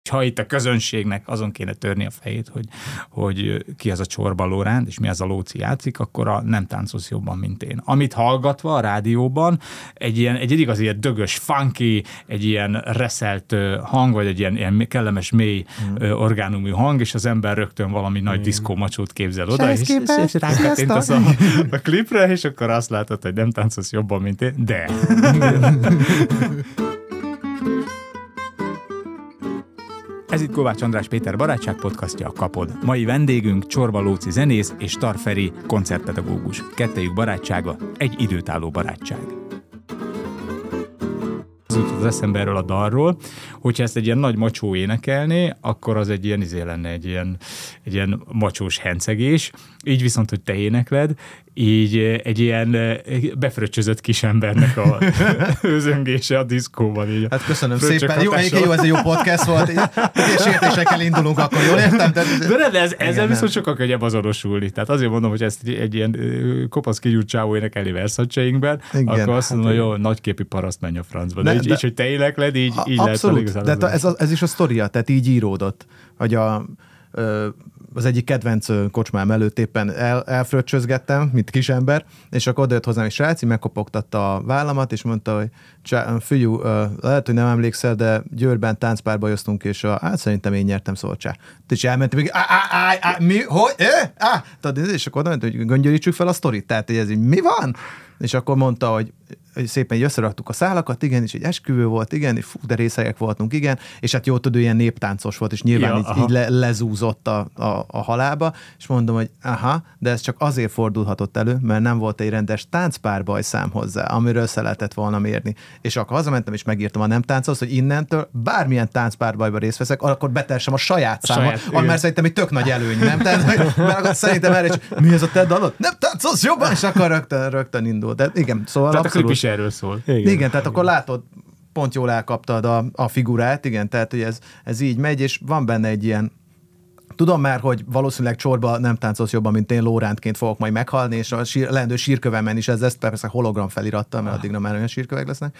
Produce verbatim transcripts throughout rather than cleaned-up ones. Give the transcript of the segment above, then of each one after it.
Ha itt a közönségnek azon kéne törni a fejét, hogy, hogy ki az a Csorba Lóránt, és mi az a Lóci játszik, akkor a nem táncolsz jobban, mint én. Amit hallgatva a rádióban, egy ilyen, egy igazi ilyen dögös, funky, egy ilyen reszelt hang, vagy egy ilyen, ilyen kellemes, mély mm. orgánumú hang, és az ember rögtön valami mm. nagy diszkómacsót képzel oda, és, és, és rákattintasz a, a klipre, és akkor azt látod, hogy nem táncolsz jobban, mint én, de... Ez itt Kovács András Péter barátság podcastja, a Kapod. Mai vendégünk Csorba Lóci zenész és Tar Feri koncertpedagógus. Kettejük barátsága egy időtálló barátság. Az jutott az eszembe erről a dalról, hogyha ezt egy ilyen nagy macsó énekelné, akkor az egy ilyen izé lenne, egy ilyen, egy ilyen macsós hencegés. Így viszont, hogy te énekled, így egy ilyen befröccsözött kisembernek a özöngése a diszkóban. Így hát köszönöm szépen. Jó, egyébként jó, ez egy jó podcast volt. És értésekkel indulunk, akkor jól értem? De, de, de ez, ezzel viszont sokkal könnyebb azonosulni. Tehát azért mondom, hogy ezt egy, egy ilyen kopasz kigyúrt csávó énekelni Versace-inkben, akkor azt mondom, hogy jó, nagyképi paraszt menj a francba. De, de így, de, így, hogy te énekled, így, így abszolút, lehet. De ez, ez is a sztoria, tehát így íródott, hogy a az egyik kedvenc kocsmám előtt éppen el, elfröccsözgettem, mint kisember, és akkor odajött hozzám egy srác, megkopogtatta a vállamat, és mondta, hogy figyú, lehet, hogy nem emlékszel, de Győrben táncpárba jöztünk, és a, hát szerintem én nyertem, szóval csá. És elmentem, hogy á, á, á, mi, hogy, á, és akkor odajött, hogy göngyörítsük fel a sztorit, tehát hogy ez így, mi van? És akkor mondta, hogy szépen összeraktuk a szálakat, igen, és egy esküvő volt, igen, és fú, de részegek voltunk, igen, és hát jó tudő, ilyen néptáncos volt, és nyilván ja, így, így le, lezúzott a, a, a halálba, és mondom, hogy aha, de ez csak azért fordulhatott elő, mert nem volt egy rendes táncpárbajszám hozzá, amiről össze lehetett volna mérni. És akkor hazamentem, és megírtam a nem táncolsz, hogy innentől bármilyen táncpárbajba részt veszek, akkor betersem a saját számot, ami már szerintem egy tök nagy előny, nem? Tehát, mert szerintem erre is, mi ez a te dalod? Nem táncolsz jobban, és akkor rögtön, rögtön indul. De igen, szóval tehát abszolút... a klip is erről szól. Igen, igen, tehát akkor látod, pont jól elkaptad a, a figurát, igen, tehát hogy ez, ez így megy, és van benne egy ilyen, tudom már, hogy valószínűleg Csorba nem táncolsz jobban, mint én Lórántként fogok majd meghalni, és a sír, leendő sírkövemen is ez, ezt persze hologram felirattal, mert addigra már olyan sírkövek lesznek.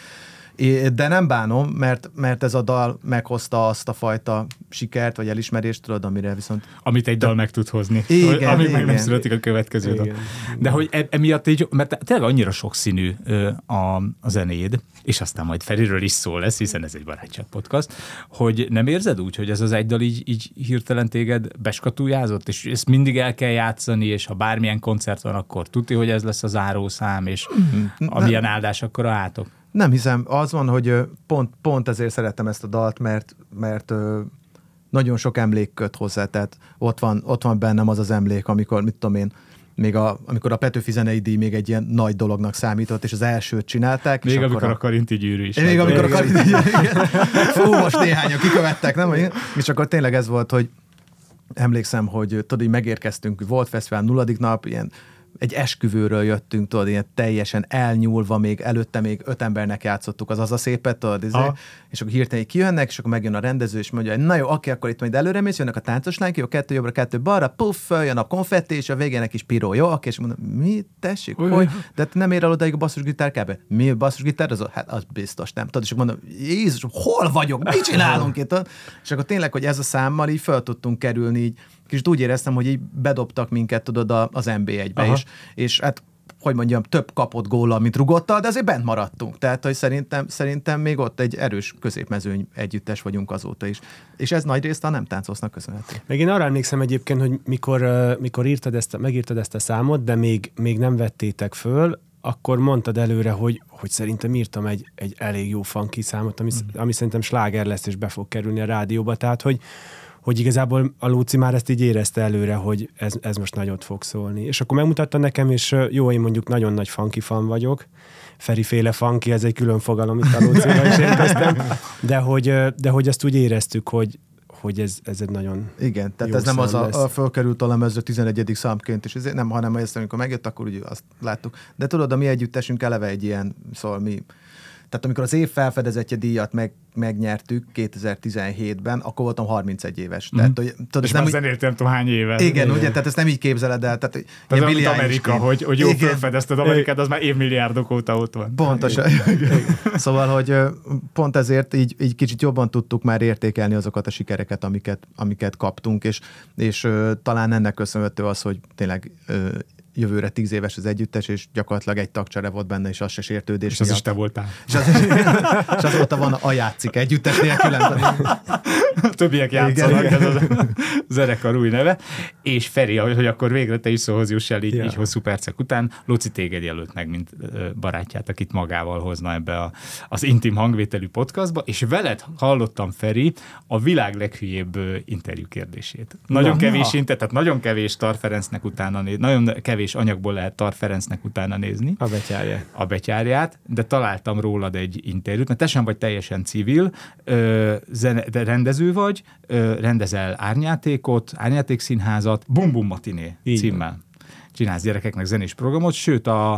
De nem bánom, mert, mert ez a dal meghozta azt a fajta sikert, vagy elismerést, tudod, amire viszont... Amit egy dal meg tud hozni. Igen, Amíg igen. meg nem születik a következő dal. De hogy e, emiatt így, mert tényleg annyira sokszínű a, a zenéd, és aztán majd Feriről is szó lesz, hiszen ez egy barátság podcast, hogy nem érzed úgy, hogy ez az egy dal így, így hirtelen téged beskatuljázott, és ezt mindig el kell játszani, és ha bármilyen koncert van, akkor tudni, hogy ez lesz a zárószám, és mm, amilyen áldás, akkor átok. Nem hiszem, az van, hogy pont, pont ezért szeretem ezt a dalt, mert, mert nagyon sok emlék köt hozzá, tehát ott van, ott van bennem az az emlék, amikor, mit tudom én, még a, amikor a Petőfi Zenei Díj még egy ilyen nagy dolognak számított, és az elsőt csinálták. Még és amikor a, a Karinti Gyűrű is. Még amikor igen. a Karinti Gyűrű, fú, most néhányan kikövettek, nem? És akkor tényleg ez volt, hogy emlékszem, hogy tudod, így megérkeztünk, volt fesztivál nulladik nap, ilyen egy esküvőről jöttünk, tudod, ilyen teljesen elnyúlva, még előtte még öt embernek játszottuk az az a szépet, tudod, izé, és akkor hirtelen kijönnek, és akkor megjön a rendező, és mondja, hogy na jó, oké, akkor itt majd előre mész, jönnek a táncos lányok, jó, kettő jobbra, kettő balra, puff, jön a konfetti, és a végén egy kis piró, jó, oké, és mondom, mi, tessék, Uj. hogy? De nem ér el odaig a basszusgitár kábe? Mi a basszusgitár? Az, hát az biztos nem, tudod, és mondom, Jézus, hol vagyok, mit csinálunk itt? És akkor tényleg, hogy ez a számmal így fel tudtunk kerülni, így és úgy éreztem, hogy így bedobtak minket, tudod, az en bé egybe is, és hát, hogy mondjam, több kapott góllal, mint rugottal, de azért bent maradtunk. Tehát, hogy szerintem, szerintem még ott egy erős középmezőny együttes vagyunk azóta is. És ez nagy részt a nem táncolsznak köszönhető. Meg én arra emlékszem egyébként, hogy mikor, mikor írtad ezt, megírtad ezt a számot, de még, még nem vettétek föl, akkor mondtad előre, hogy, hogy szerintem írtam egy, egy elég jó funky számot, ami, mm. ami szerintem sláger lesz, és be fog kerülni a rádióba. Tehát, hogy hogy igazából a Lóci már ezt így érezte előre, hogy ez, ez most nagyot fog szólni. És akkor megmutatta nekem, és jó, én mondjuk nagyon nagy funky fan vagyok, Feri-féle funky, ez egy külön fogalom, itt a Lócival is érkeztem, de hogy, de hogy ezt úgy éreztük, hogy, hogy ez, ez egy nagyon igen, tehát ez nem az a, a fölkerült a lemezre tizenegyedik számként, és ezért nem, hanem ezt, amikor megjött, akkor úgy azt láttuk. De tudod, a mi együttesünk eleve egy ilyen, szóval mi Tehát amikor az év felfedezetje díjat meg, megnyertük kétezer-tizenhétben, akkor voltam harmincegy éves. Mm. Tehát, hogy, tudod, és nem már zenéltem nem tudom hány éve. Igen, igen, ugye, tehát ezt nem így képzeled el. Tehát, tehát mint Amerika, hogy, hogy jól felfedezted Amerikát, az már évmilliárdok óta ott van. Pontosan. Szóval, hogy pont ezért így, így kicsit jobban tudtuk már értékelni azokat a sikereket, amiket, amiket kaptunk, és, és uh, talán ennek köszönhető az, hogy tényleg uh, jövőre tíz éves az együttes, és gyakorlatilag egy tagcsere volt benne, és az se sértődés. És az is te voltál. És, az, és azóta van a játszik együttes nélkülen. Többiek játszanak, ez a zenekar új neve. És Feri, hogy akkor végre te is szóhoz juss el így, ja. így hosszú percek után. Lóci téged jelölt meg, mint barátját, akit magával hozna ebbe a, az intim hangvételű podcastba, és veled hallottam, Feri, a világ leghülyébb interjú kérdését. Nagyon na, kevés inter, tehát nagyon kevés Tar Ferencnek utána néz, nagyon kevés anyagból lehet Tar Ferencnek utána nézni. A betyárját. A betyárját, de találtam rólad egy interjút, mert te sem vagy teljesen civil, ö, zene, de rendező vagy, ö, rendezel árnyátékot, árnyátékszínházat, Bum Bum Matiné címmel. Csinálsz gyerekeknek zenés programot, sőt a,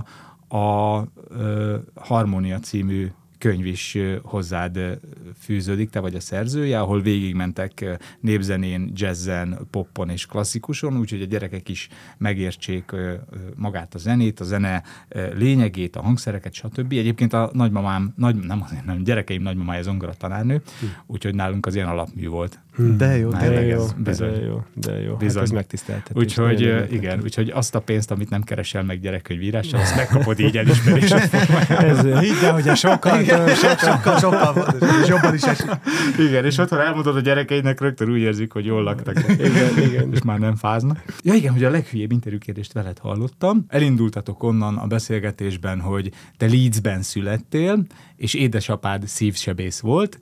a ö, Harmónia című könyv is hozzád fűződik, te vagy a szerzője, ahol végigmentek népzenén, jazzen, poppon és klasszikuson, úgyhogy a gyerekek is megértsék magát a zenét, a zene lényegét, a hangszereket, stb. Egyébként a nagymamám, nagy, nem azért, nem, gyerekeim nagymamája zongora tanárnő, úgyhogy nálunk az ilyen alapmű volt. De jó, de jó, bizony. de jó, de jó. Bizony. Hát ez megtiszteltetés. Úgyhogy igen, úgyhogy azt a pénzt, amit nem keresel meg gyerekkönyvírással, azt megkapod így elismerésed formájában. Hidd el, hogy a sokkal, sokkal, sokkal, és jobban is esik. Igen, és otthon elmondod a gyerekeidnek, rögtön úgy érzik, hogy jól laktak. Igen, igen. És már nem fáznak. Ja igen, hogy a leghülyébb interjúkérdést veled hallottam. Elindultatok onnan a beszélgetésben, hogy te Leedsben születtél, és édesapád szívsebész volt,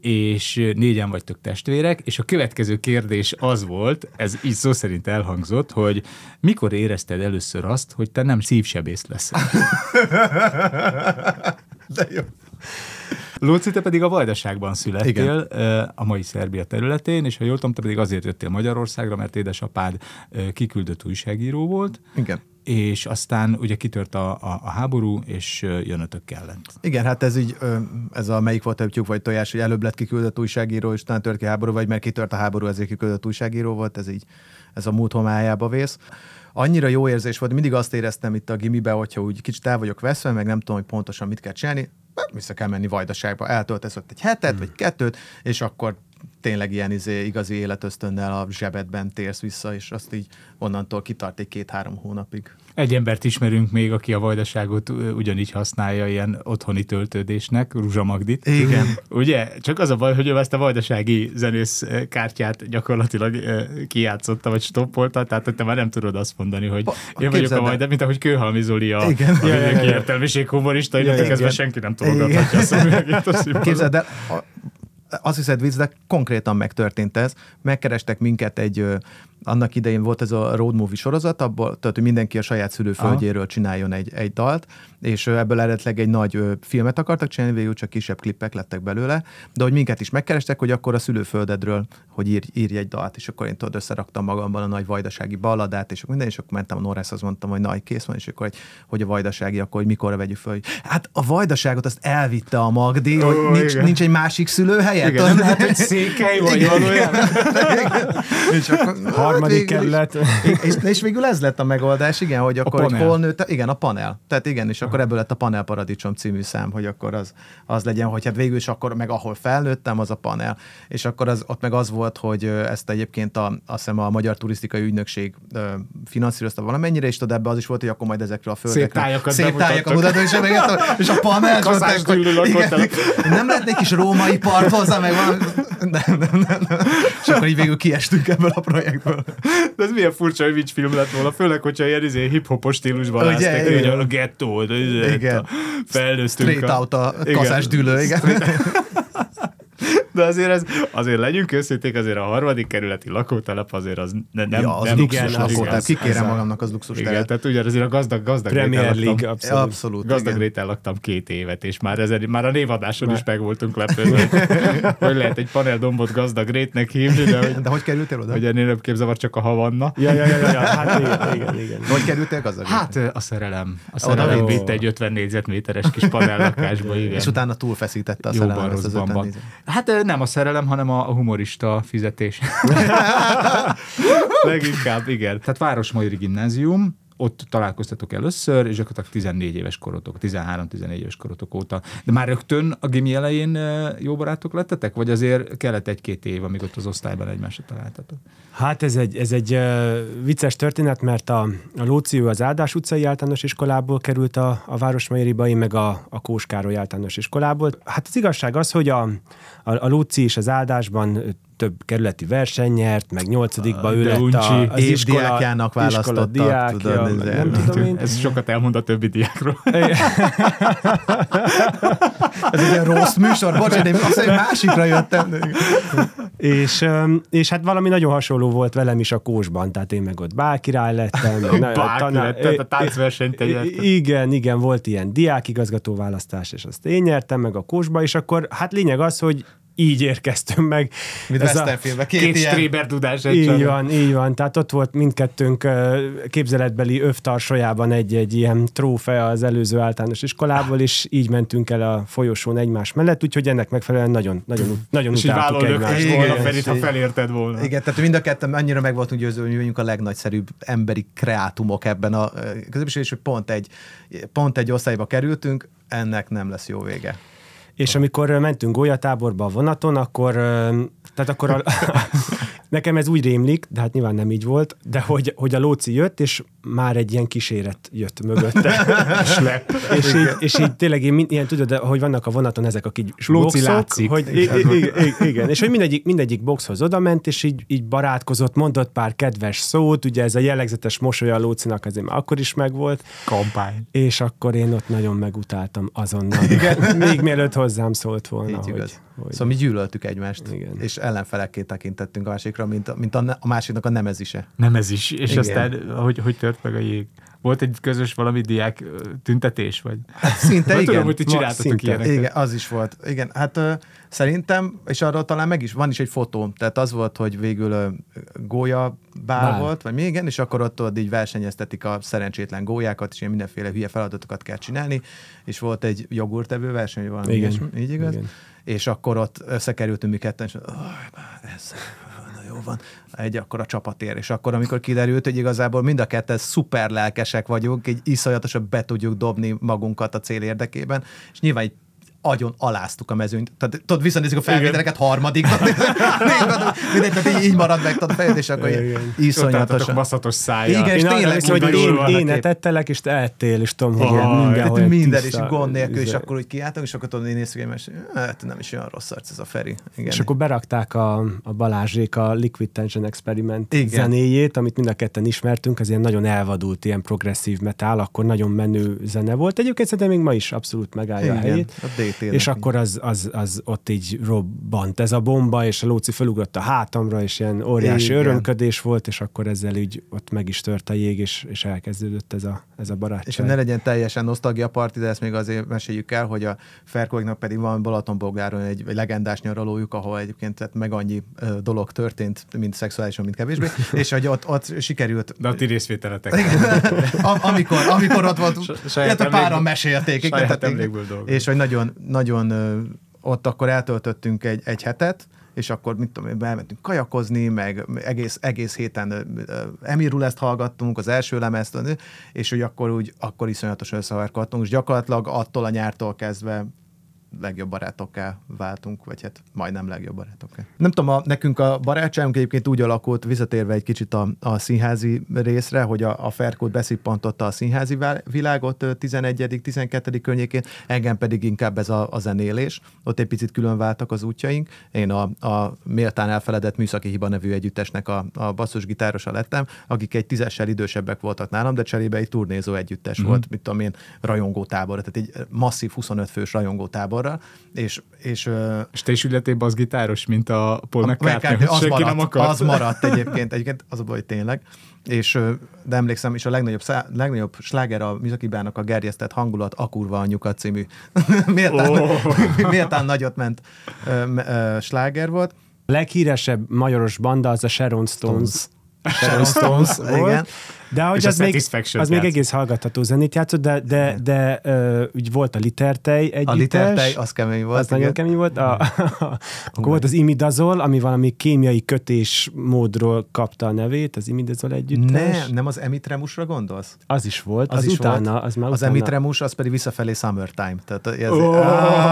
és négyen vagytok testvérek, és a következő kérdés az volt, ez így szó szerint elhangzott, hogy mikor érezted először azt, hogy te nem szívsebész leszel? De jó. Lóci, te pedig a Vajdaságban születtél, igen. A mai Szerbia területén, és ha jól tudom, te pedig azért jöttél Magyarországra, mert édesapád kiküldött újságíró volt. Igen. És aztán ugye kitört a, a, a háború, és jönötök kellett. Igen, hát ez így, ez a melyik volt a tyúk vagy tojás, hogy előbb lett kiküldött újságíró, és utána tört ki háború, vagy mert kitört a háború, ezért kiküldött újságíró volt, ez így, ez a múlt homályába vész. Annyira jó érzés volt, mindig azt éreztem itt a gimibe, hogyha úgy kicsit el vagyok veszve, meg nem tudom, hogy pontosan mit kell csinálni, vissza kell menni Vajdaságba, eltöltesz ott egy hetet, hmm. vagy kettőt, és akkor tényleg ilyen izé, igazi életösztönnel a zsebedben térsz vissza, és azt így onnantól kitart egy két-három hónapig. Egy embert ismerünk még, aki a Vajdaságot ugyanígy használja ilyen otthoni töltődésnek, Ruzsa Magdit. Igen. Ugye? Csak az a baj, hogy ő ezt a vajdasági zenész kártyát gyakorlatilag kijátszotta, vagy stoppolta, tehát hogy te már nem tudod azt mondani, hogy a, én vagyok a Vajda, mint ahogy Kőhalmi Zoli a, igen. a ja, értelmiség humorista, ja, ja, kezdve senki nem tudogathatja a szemüvegét. Képzeld el, azt hiszed vicc, de konkrétan megtörtént ez. Megkerestek minket egy, annak idején volt ez a road movie sorozat, abból, tehát, hogy mindenki a saját szülőföldjéről csináljon egy, egy dalt, és ebből eredetileg egy nagy filmet akartak csinálni, végül csak kisebb klippek lettek belőle, de hogy minket is megkerestek, hogy akkor a szülőföldedről, hogy írj, írj egy dalt, és akkor én tudod, összeraktam magamban a nagy vajdasági balladát, és minden, és akkor mentem a Norrászhoz, mondtam, hogy na, kész van, és akkor, hogy, hogy a vajdasági, akkor hogy mikorra vegyük föl. Hát a vajdaságot azt elvitte a Magdi, oh, hogy nincs, nincs egy másik szülőhelye. Igen, nem lehet, hogy Székely vagy valójában. És akkor, harmadik kerület. És, és végül ez lett a megoldás, igen, hogy akkor hogy hol nőtt, igen, a panel. Tehát igen, és akkor ebből lett a Panel Paradicsom című szám, hogy akkor az, az legyen, hogy hát végül is akkor meg ahol felnőttem, az a panel. És akkor az, ott meg az volt, hogy ezt egyébként a, azt hiszem a Magyar Turisztikai Ügynökség finanszírozta valamennyire, és tudod, ebbe az is volt, hogy akkor majd ezekről a földekről szép tájakat mutatni, és, és a panel. Kaszás dűlő lakottak. Nem lett egy kis római part hozzá, meg valami. Nem, nem, nem, nem. És akkor így végül kiestünk ebből a projektből. De ez milyen furcsa, hogy film lett volna, főleg, hogyha ilyen izé, hip-hopos stílusban láztak, hogy a gettó, felnőttünk. Straight out a kaszás dűlő, igen. De azért, ez, azért legyünk őszinték, azért a harmadik kerületi lakótelep azért az ne, nem, ja, az nem luxus igen, lakótelep. az, Kikérem magamnak az luxus igen, teret. tehát ugye azért a gazdag, gazdag Premier League, abszolút. abszolút gazdag réten laktam két évet, és már, ezen, már a névadáson már... is meg voltunk lepődve, hogy lehet egy paneldombot gazdag rétnek hívni, de hogy, de hogy kerültél oda? hogy ennél nem képzavar csak a havanna. Ja, ja, ja, ja, hát igen, igen, igen. Hogy kerültél gazdag réten? Hát a szerelem. A szerelem vitte egy ötven négyzetméteres kis panellakásba, igen. És utána túlfeszítette a szerelem ezt az ötven négyzet. Hát nem a szerelem, hanem a humorista fizetés. Leginkább, igen. Tehát Városmajori Gimnázium, ott találkoztatok először, és gyakorlatilag tizennégy éves korotok, tizenhárom-tizennégy éves korotok óta. De már rögtön a gimi elején jó barátok lettetek? Vagy azért kellett egy-két év, amíg ott az osztályban egymásra találtatok? Hát ez egy, ez egy uh, vicces történet, mert a, a Lóci az Áldás utcai általános iskolából került a, a Városmajoriba, én meg a, a Kós Károly általános iskolából. Hát az igazság az, hogy a, a, a Lóci és az Áldásban több kerületi verseny nyert, meg nyolcadikba ő lett a, az iskola, diákjának választottak. Diákja, Tudod, nem tudom én. Ez sokat elmond a többi diákról. Ez egy ilyen rossz műsor, bocsánat, én azt mondja, másikra jöttem. és, és hát valami nagyon hasonló volt velem is a Kósban, tehát én meg ott bálkirály lettem. Bálki lettem, a táncversenyt nyertem. Igen, igen, volt ilyen diákigazgató választás, és azt én nyertem meg a Kósba, és akkor hát lényeg az, hogy így érkeztünk meg. Mint Westernfilmben. Két, két stréber tudás egy Így család. van, így van. Tehát ott volt mindkettőnk képzeletbeli övtarsajában egy-egy ilyen trófea az előző általános iskolából, és így mentünk el a folyosón egymás mellett, úgyhogy ennek megfelelően nagyon, nagyon, nagyon és utáltuk egymást. És volna, Ferit, ha felérted volna. Igen, tehát mind a ketten annyira meg voltunk győződve, hogy vagyunk a legnagyszerűbb emberi kreátumok ebben a közösségben, és hogy pont egy, pont egy osztályba kerültünk, ennek nem lesz jó vége. És amikor mentünk gólyatáborba a vonaton, akkor, tehát akkor a, nekem ez úgy rémlik, de hát nyilván nem így volt, de hogy, hogy a Lóci jött, és már egy ilyen kíséret jött mögötte. és, így, és így tényleg én ilyen, tudod, hogy vannak a vonaton ezek a kis Lóci boxok, látszik. hogy igen, igen, igen, és hogy mindegyik, mindegyik boxhoz odament, és így, így barátkozott, mondott pár kedves szót, ugye ez a jellegzetes mosolya a Lócinak azért már akkor is megvolt. Kampány. És akkor én ott nagyon megutáltam azonnal. Igen. Még mielőtt hozzám szólt volna. Hogy, hogy... Szóval mi gyűlöltük egymást, igen. és ellenfelekké tekintettünk a másikra, mint a, mint a, a másiknak a nemezise. Nemezis, és igen. aztán hogy, hogy tört meg a jég? Volt egy közös valami diák tüntetés, vagy? Hát szinte igen. Tudom, hogy ti csináltatok ilyeneket. Igen, az is volt. Igen, hát uh, szerintem, és arról talán meg is, van is egy fotó, tehát az volt, hogy végül uh, gólya bál, bál volt, vagy még igen, és akkor ott, ott így versenyeztetik a szerencsétlen gólyákat, és ilyen mindenféle hülye feladatokat kell csinálni, és volt egy jogurtevő verseny, valami igen. ilyesmi, így igaz? Igen. És akkor ott összekerültünk mi ketten, és oh, ez... jó van, egy akkor a csapatér, és akkor, amikor kiderült, hogy igazából mind a ketten szuper lelkesek vagyunk, így iszonyatosan be tudjuk dobni magunkat a cél érdekében, és nyilván így agyon aláztuk a mezőnyt. Tehát tudod, visszanézzük a felvételeket harmadikban. Mindegy, tehát így marad meg, tudod, fejed, és akkor iszonyatosan. Baszatos szájjal. Igen, és én tényleg arra, hogy én, én ettelek, és te ettél, és tudom, hogy oh, mindenhol minden, és gond nélkül, és akkor úgy kiálltunk, és akkor tudod, én néztük egymást, hát nem is olyan rossz arc ez a Feri. Igen. És akkor berakták a, a Balázsék a Liquid Tension Experiment igen. zenéjét, amit mind a ketten ismertünk, az ilyen nagyon elvadult, ilyen progresszív metál, akkor nagyon menő zene volt. Egyébként szerintem még ma is abszolút megállja igen, a helyét. És akkor az, az, az ott így robbant ez a bomba, és a Lóci felugrott a hátamra, és ilyen óriási igen. örömködés volt, és akkor ezzel így ott meg is tört a jég, és, és elkezdődött ez a, ez a barátság. És ne legyen teljesen nosztalgia parti, de ezt még azért meséljük el, hogy a Ferkolynak pedig van Balatonbogláron egy, egy legendás nyaralójuk, ahol egyébként tehát meg annyi ö, dolog történt, mind szexuálisan, mind kevésbé, és hogy ott, ott sikerült... De a ti részvételetek. amikor, amikor ott volt, illetve páran mesélték. Saját emlékből dolgok. És hogy nagyon, nagyon ott akkor eltöltöttünk egy, egy hetet, és akkor mit tudom, elmentünk kajakozni, meg egész, egész héten Emirul-ezt hallgattunk, az első lemezt, és hogy akkor úgy, akkor iszonyatosan összevarkoltunk, és gyakorlatilag attól a nyártól kezdve legjobb barátokká váltunk, vagy hát majdnem legjobb barátokká. Nem tudom, a, nekünk a barátságunk egyébként úgy alakult, visszatérve egy kicsit a, a színházi részre, hogy a, a Ferkót beszippantotta a színházi világot tizenegyedik tizenkettedik környékén, engem pedig inkább ez a, a zenélés. Ott egy picit külön váltak az útjaink. Én a, a méltán elfeledett Műszaki Hiba nevű együttesnek a, a basszusgitárosa lettem, akik egy tízessel idősebbek voltak nálam, de cserébe egy turnézó együttes mm-hmm. volt, mit tudom én, rajongótábor, tehát egy masszív huszonöt fős rajongótábor, sorral, és, és, és te is ületébb az gitáros, mint a Paul McCartney, McCartney, az, maradt, maradt, az maradt egyébként, egyébként az a baj tényleg, és de emlékszem, és a legnagyobb, szá, legnagyobb sláger a Mizakibának a Gerjesztett hangulat, A kurva anyukat című méltán, oh. méltán nagyot ment uh, uh, sláger volt. A leghíresebb majoros banda az a Sharon Stones. Stones. Sharon Stones, igen. De hogy az, még, az még egész hallgatható zenét játszott, de, de, de uh, úgy volt a Litertej együttes. A Litertej, az kemény volt. Az igen. Nagyon kemény volt. A, a, akkor volt az Imidazol, ami valami kémiai kötés módról kapta a nevét, az Imidazol együttes. Ne, nem az Emitremusra gondolsz? Az is volt, az, az is utána. Volt. Az, már az utána. Emitremus, az pedig visszafelé Summertime. Tehát, ez, oh!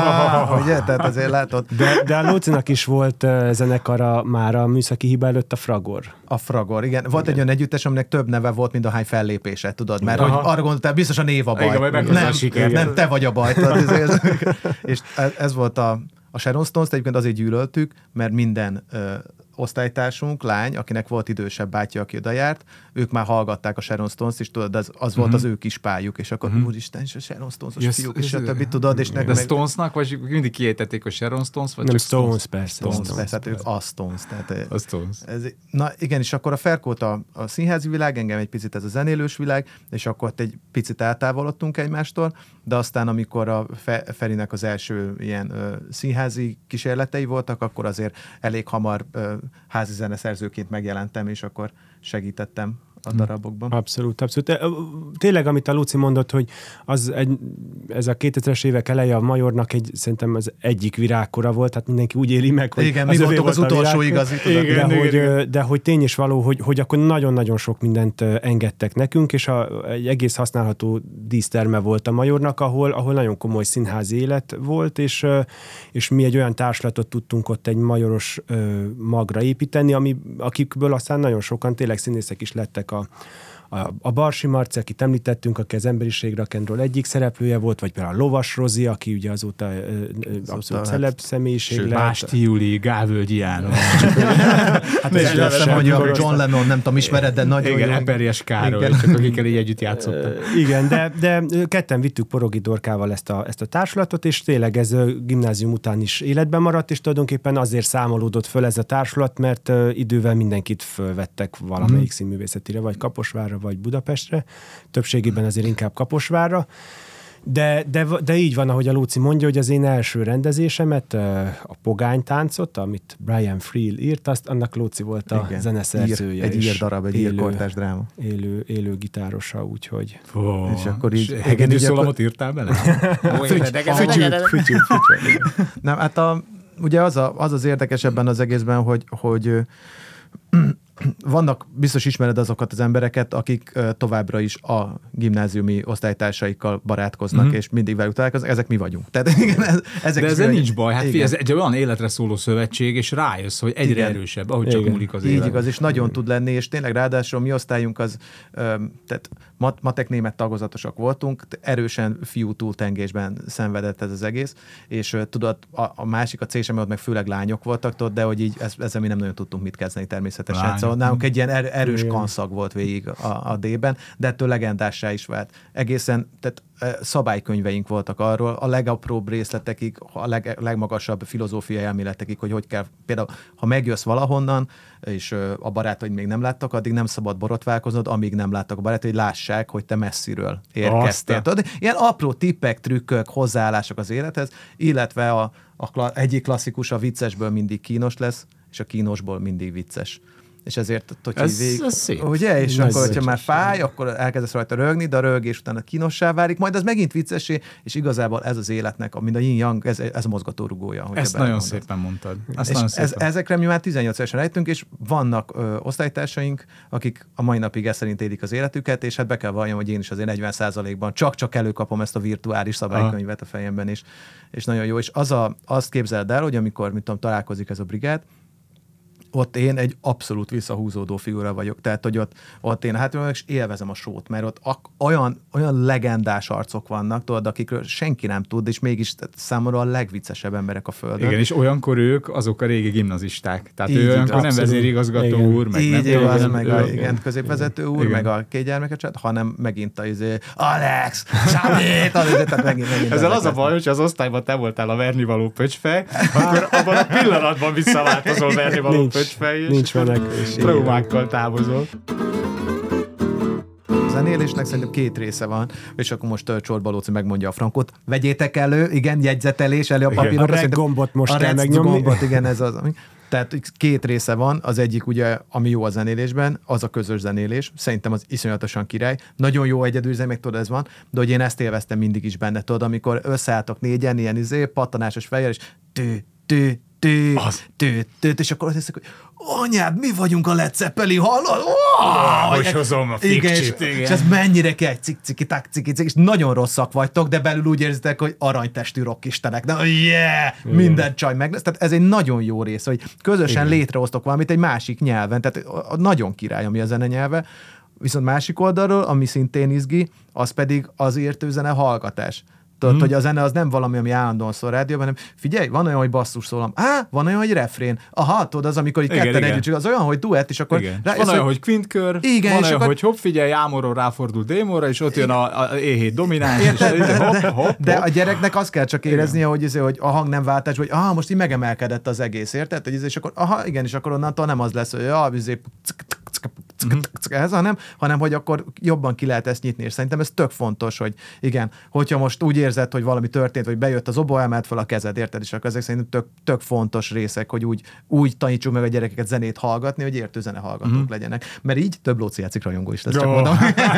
ah, ugye? Tehát azért látod. De, de a Lócinak is volt uh, zenekara már a műszaki hiba előtt, a Fragor. A Fragor, igen. Volt igen. egy olyan együttes, aminek több neve volt, mint a hány fellépése, tudod? Mert hogy arra gondoltál, biztos a név a baj. Igen, nem, siker, nem te vagy a baj. Tudod, ez, ez, és ez, ez volt a, a Sharon Stones-t, egyébként azért gyűlöltük, mert minden ö, osztálytársunk, lány, akinek volt idősebb bátyja, aki oda járt, ők már hallgatták a Sharon Stones-t, és tudod, az, az uh-huh. volt az ő kis pályuk, és akkor uh-huh. úristen, és a Sharon Stones-os yes, fiúk, és stb. Tudod, és de meg... Stones-nak, vagy mindig kiejtették a Sharon Stones, vagy nem, csak Stones, Stones, persze. Stones, Stones, persze, hát ők a Stones. Tehát, a Stones. Ez, na igen, és akkor a Ferkót a, a színházi világ, engem egy picit ez a zenélős világ, és akkor ott egy picit eltávolodtunk egymástól, de aztán, amikor a Fe, Ferinek az első ilyen ö, színházi kísérletei voltak, akkor azért elég hamar ö, házi zeneszerzőként megjelentem, és akkor segítettem a darabokban. Abszolút, abszolút. Tényleg, amit a Luci mondott, hogy az egy, ez a kétezres évek eleje a Majornak egy, szerintem az egyik virágkora volt, tehát mindenki úgy éli meg, hogy igen, mi voltunk az utolsó igazi. Igen, igen, de, igen, hogy, de hogy tény is való, hogy, hogy akkor nagyon-nagyon sok mindent engedtek nekünk, és a, egy egész használható díszterme volt a Majornak, ahol, ahol nagyon komoly színházi élet volt, és, és mi egy olyan társlatot tudtunk ott egy majoros magra építeni, ami, akikből aztán nagyon sokan tényleg színészek is lettek. A, a, a Barsi Marci, akit említettünk, aki az Emberiség Rock'n'Roll egyik szereplője volt, vagy például a Lovas Rozi, aki ugye azóta ö, ö, abszolút celeb személyiség lett. Básti Júli, Gávölgyi János. Hát és azt hiszem, hogy a John Lennon, nem tudom, ismered, de nagyon igen, jó. Eperjes Károly, csak akikkel így együtt játszottak. Igen, de, de ketten vittük Porogi Dorkával ezt a, ezt a társulatot, és tényleg ez a gimnázium után is életben maradt, és tulajdonképpen azért számolódott föl ez a társulat, mert idővel mindenkit fölvettek valamelyik hmm. színművészetire, vagy Kaposvárra, vagy Budapestre, többségében azért inkább Kaposvárra, de, de, de így van, ahogy a Lóci mondja, hogy az én első rendezésemet, a Pogánytáncot, amit Brian Friel írt, azt annak Lóci volt a igen, zeneszerzője. Ír, egy ír darab, egy ír kortárs dráma. Élő, élő gitárosa, úgyhogy... Oh, és akkor így... Hegedű szólamot írtál bele? Fütyül, Nem, hát a, ugye az, a, az az érdekes ebben az egészben, hogy, hogy vannak, biztos ismered azokat az embereket, akik uh, továbbra is a gimnáziumi osztálytársaikkal barátkoznak, mm-hmm. és mindig velük találkoznak, ezek mi vagyunk. Tehát, igen, ez, ezek de ezzel nincs baj, hát figyelj, ez egy olyan életre szóló szövetség, és rájössz, hogy egyre igen. erősebb, ahogy igen. csak múlik az élet. Így igaz, és nagyon mm. tud lenni, és tényleg ráadásul mi osztályunk az, um, tehát mat, matek német tagozatosak voltunk, erősen fiú túltengésben szenvedett ez az egész, és uh, tudod, a, a másik, a cé sem ott meg főleg lányok voltak, tudod, de hogy így ez, ezzel mi nem nagyon tudtunk mit kezdeni természetesen. Lány. Szóval nálunk egy ilyen er, erős kanszag volt végig a, a D-ben, de ettől legendássá is vált. Egészen, tehát szabálykönyveink voltak arról, a legapróbb részletekig, a leg, legmagasabb filozófiai elméletekig, hogy hogy kell, például, ha megjössz valahonnan, és a barátaid még nem láttak, addig nem szabad borotválkoznod, amíg nem láttak a barátaid, hogy lássák, hogy te messziről érkeztél. Tudod, ilyen apró tippek, trükkök, hozzáállások az élethez, illetve a, a egyik klasszikus, a viccesből mindig kínos lesz, és a kínosból mindig vicces. És ezért, hogy ez, végig, ez szép. Ugye? És ez akkor, hogyha már fáj, akkor elkezdesz rajta rögni, de a rögés utána kínossá válik, majd az megint viccesé, és igazából ez az életnek, mint a yin-yang, ez, ez a mozgatórugója. Ezt nagyon mondod. Szépen mondtad. Ezt és nagyon ez, szépen. Ezekre mi már tizennyolc évesen rejtünk, és vannak ö, osztálytársaink, akik a mai napig ez szerint élik az életüket, és hát be kell valljam, hogy én is azért negyven százalékban csak-csak előkapom ezt a virtuális szabálykönyvet a fejemben, és, és nagyon jó. És az a, azt képzeld el, hogy amikor, mit tudom, találkozik ez a brigád, ott én egy abszolút visszahúzódó figura vagyok. Tehát, hogy ott, ott én hát és élvezem a sót, mert ott ak- olyan, olyan legendás arcok vannak, tudod, akikről senki nem tud, és mégis számomra a legviccesebb emberek a földön. Igen, és olyankor ők azok a régi gimnazisták. Tehát így, ő olyankor abszolút. nem vezérigazgató Igen. úr, meg így nem tudom, az tudom, meg ő- a igen, középvezető úr, igen. meg a két gyermeket család, hanem megint a izé, Alex, Sámét, tehát megint, megint Ezzel az a ezek baj, hogy az osztályban te voltál a vernivaló pöcsfej, akkor abban a pillanatban visszaváltozol vernivaló Nincs, pöcsfej, és nincs menekvés. traumákkal távozol. A zenélésnek szerintem két része van, és akkor most uh, Csorba Lóci megmondja a frankot. Vegyétek elő, igen, jegyzetelés elő a Igen. papírokra. A rec Szerintem- gombot most a kell rec megnyomni. gombot, igen, ez az. Ami. Tehát két része van, az egyik ugye, ami jó a zenélésben, az a közös zenélés. Szerintem az iszonyatosan király. Nagyon jó egyedül zene, meg tudod, ez van, de hogy én ezt élveztem mindig is benne, tudod, amikor összeálltok négyen, ilyen izé, pattanásos fejjel, és tő, tő, tő, Az. tő, tő, és akkor azt hiszek, hogy anyád, mi vagyunk a Led Zeppelin, hallod? Ah, hogy Egy- hozom a igen, és, fikcsit, igen. és ez mennyire kell, cik, ciki, tak, ciki, ciki, és nagyon rosszak vagytok, de belül úgy érzitek, hogy aranytestű rockistenek. De yeah, minden csaj meg. Tehát ez egy nagyon jó rész, hogy közösen Igen. létrehoztok valamit egy másik nyelven. Tehát a- a nagyon király, ami a zene nyelve. Viszont másik oldalról, ami szintén izgi, az pedig az értő zene hallgatás. Tudod, Mhm. hogy a zene az nem valami, ami állandóan szól rádióban, hanem figyelj, van olyan, hogy basszus szólam. Á, van olyan, hogy refrén. Aha, tudod, az, amikor így Igen, ketten igen. együtt, csak az olyan, hogy duett, és akkor Igen. rájössz, Van olyan, hogy kvintkör, Igen, van és olyan, akkor- hogy hopp, figyelj, ámorról ráfordul démorra, és ott jön a, a é hét domináns, és Érted? és hopp, De, hopp, de hopp. a gyereknek azt kell csak éreznie, hogy, izé, hogy a hang nem váltás, hogy aha, most így megemelkedett az egész, érted? Hogy izé, és akkor aha, igen, és akkor onnantól nem az lesz, hogy ja, izé, ez, hanem, hanem hogy akkor jobban ki lehet ezt nyitni, és szerintem ez tök fontos, hogy igen, hogyha most úgy érzed, hogy valami történt, vagy bejött az oboe, emelt fel a kezed, érted? És akkor ezek szerintem tök, tök fontos részek, hogy úgy, úgy tanítsuk meg a gyerekeket zenét hallgatni, hogy értő zene hallgatók mm. legyenek. Mert így több Lóci játszik rajongó is lesz, csak Jó. mondom.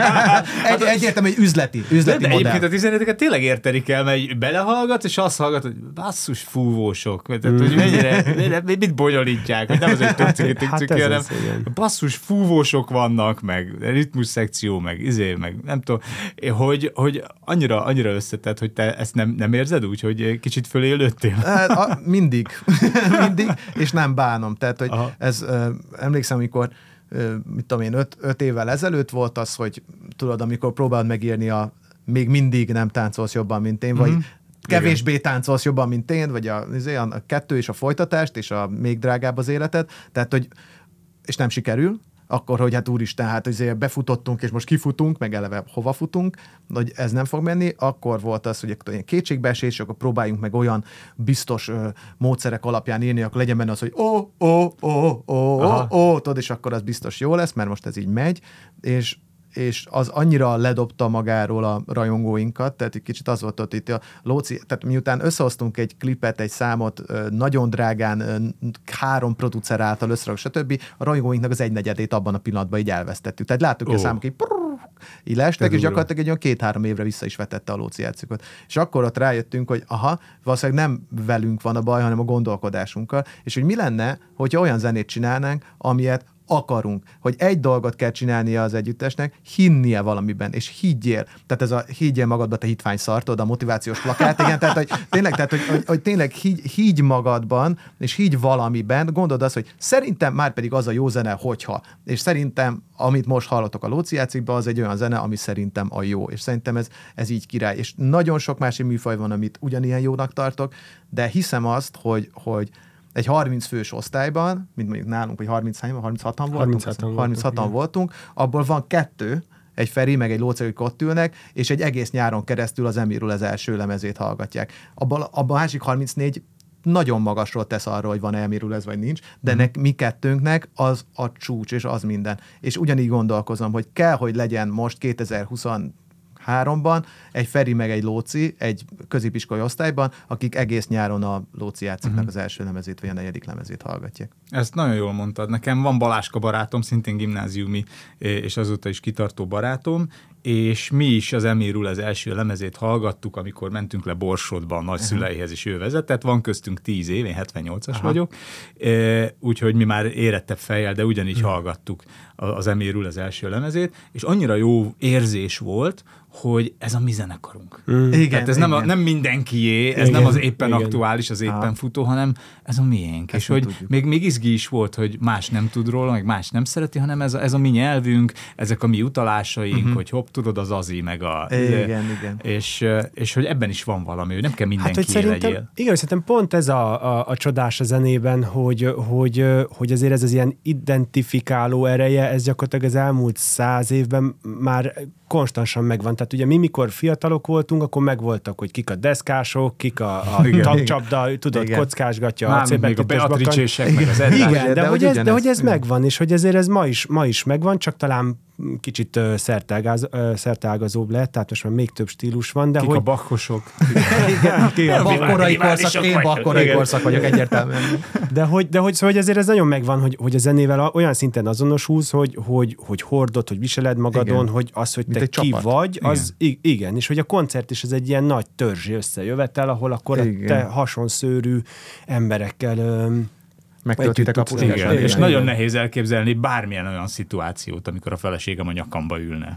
Egy, egyértelmű, hogy üzleti, De, üzleti de modell. egyébként a tizenötöket tényleg érteni kell, mert így belehallgat, és azt hallgat, hogy basszus fúvósok, mert tehát, hogy mennyire, mennyire, mit bonyolítják, hogy nem az, hogy tök ciki, tök Hát ciki, ez hanem az, igen. basszus fúvósok vannak, meg ritmus szekció, meg izé, meg nem tudom, hogy, hogy annyira, annyira összetett, hogy te ezt nem, nem érzed úgy, hogy kicsit fölélődtél? Hát, a, mindig. mindig, és nem bánom. Tehát, hogy Aha. ez, ö, emlékszem, amikor ö, mit tudom én, öt, öt évvel ezelőtt volt az, hogy tudod, amikor próbálod megírni a még mindig nem táncolsz jobban, mint én, vagy Mhm. kevésbé Igen. táncolsz jobban, mint én, vagy a, a kettő és a folytatást, és a még drágább az életed. Tehát, hogy és nem sikerül, akkor, hogy hát úristen, hát azért befutottunk, és most kifutunk, meg eleve hova futunk, hogy ez nem fog menni, akkor volt az, hogy ilyen kétségbeesés, akkor próbáljunk meg olyan biztos ö, módszerek alapján írni, akkor legyen benne az, hogy ó, ó, ó, ó, ó, ó, tudod, és akkor az biztos jó lesz, mert most ez így megy, és és az annyira ledobta magáról a rajongóinkat, tehát egy kicsit az volt ott itt a Lóci, tehát miután összehoztunk egy klipet, egy számot, nagyon drágán, három producer által összerak, stb. A rajongóinknak az egynegyedét abban a pillanatban így elvesztettük. Tehát láttuk, hogy Ó. a számok így, prrrr, így leestek, Ez és durva. gyakorlatilag egy olyan két-három évre vissza is vetette a Lóci játszokat. És akkor ott rájöttünk, hogy aha, valószínűleg nem velünk van a baj, hanem a gondolkodásunkkal, és hogy mi lenne, hogyha olyan zenét csinálnánk, amilyet akarunk, hogy egy dolgot kell csinálnia az együttesnek, hinnie valamiben, és higgyél. Tehát ez a higgyél magadba, te hitvány szartod, a motivációs plakát, igen, tehát hogy tényleg, tehát, hogy, hogy, hogy tényleg higgy, higgy magadban, és higgy valamiben, gondold azt, hogy szerintem már pedig az a jó zene, hogyha. És szerintem, amit most hallotok a Lóci játszikba, az egy olyan zene, ami szerintem a jó. És szerintem ez, ez így király. És nagyon sok másik műfaj van, amit ugyanilyen jónak tartok, de hiszem azt, hogy, hogy egy harminc fős osztályban, mint mondjuk nálunk, hogy harminc hányan, harminchatan voltunk, harminchatan harminchatan voltunk, voltunk, abból van kettő, egy Feri, meg egy Lóci, akik ott ülnek, és egy egész nyáron keresztül az Emirul az első lemezét hallgatják. Abban, abban a másik harmincnégy nagyon magasról tesz arról, hogy van Emirul ez vagy nincs, de mm. nek, mi kettőnknek az a csúcs, és az minden. És ugyanígy gondolkozom, hogy kell, hogy legyen most kétezer-huszonháromban egy Feri meg egy Lóci, egy középiskolai osztályban, akik egész nyáron a Lóci játsziknak mm. az első lemezét, vagy a negyedik lemezét hallgatják. Ezt nagyon jól mondtad. Nekem van Baláska barátom, szintén gimnáziumi, és azóta is kitartó barátom, és mi is az Emirul az első lemezét hallgattuk, amikor mentünk le Borsodba a nagyszüleihez, és ő vezetett. Van köztünk tíz év, én hetvennyolcas Aha. vagyok, úgyhogy mi már érettebb fejjel, de ugyanígy hmm. hallgattuk az Emirul az első lemezét, és annyira jó érzés volt, hogy ez a mi zenekarunk. Mm. Igen, Tehát ez igen. nem, a, nem mindenkié, ez Igen, nem az éppen igen. aktuális, az éppen Aha. futó, hanem ez a miénk. Ezt és nem hogy tudjuk. még, még izgi is volt, hogy más nem tud róla, meg más nem szereti, hanem ez a, ez a mi nyelvünk, ezek a mi utalásaink, uh-huh. hogy hopp, tudod, az azi, meg a... Igen, igen. És, és hogy ebben is van valami, hogy nem kell Hát, mindenki hogy szerintem, legyél. igen, szerintem pont ez a, a, a csodás a zenében, hogy, hogy, hogy azért ez az ilyen identifikáló ereje, ez gyakorlatilag az elmúlt száz évben már konstansan megvan. Tehát ugye mi, mikor fiatalok voltunk, akkor megvoltak, hogy kik a deszkások, kik a, a Igen. tankcsapda, tudod, Igen. kockásgatja, Nálunk még a acélbekötős bakancs. Beatrice-sek, meg az Edvard. Igen, Igen, de, de de, hogy hogy ez, de ugyanez. hogy ez Igen. megvan, és hogy ezért ez ma is, ma is megvan, csak talán kicsit uh, szerteágáz, uh, szerteágazóbb lett, tehát most már még több stílus van, de Kik hogy... a bakkosok? Igen, ki a Nem, bakkorai riválisok korszak, én vagytok. bakkorai Igen. korszak vagyok egyértelműen. De hogy, de hogy, szóval, hogy ezért ez nagyon megvan, hogy, hogy a zenével a- olyan szinten azonosulsz, hogy, hogy, hogy hordod, hogy viseled magadon, Igen. hogy az, hogy Mint te egy ki csapat. vagy, az igen. igen, és hogy a koncert is ez egy ilyen nagy törzsi összejövetel, ahol akkor a Igen. te hasonszőrű emberekkel öm, Megtöltitek a Együtt tudsz- puskás. Igen, Igen, és igen. nagyon nehéz elképzelni bármilyen olyan szituációt, amikor a feleségem a nyakamba ülne.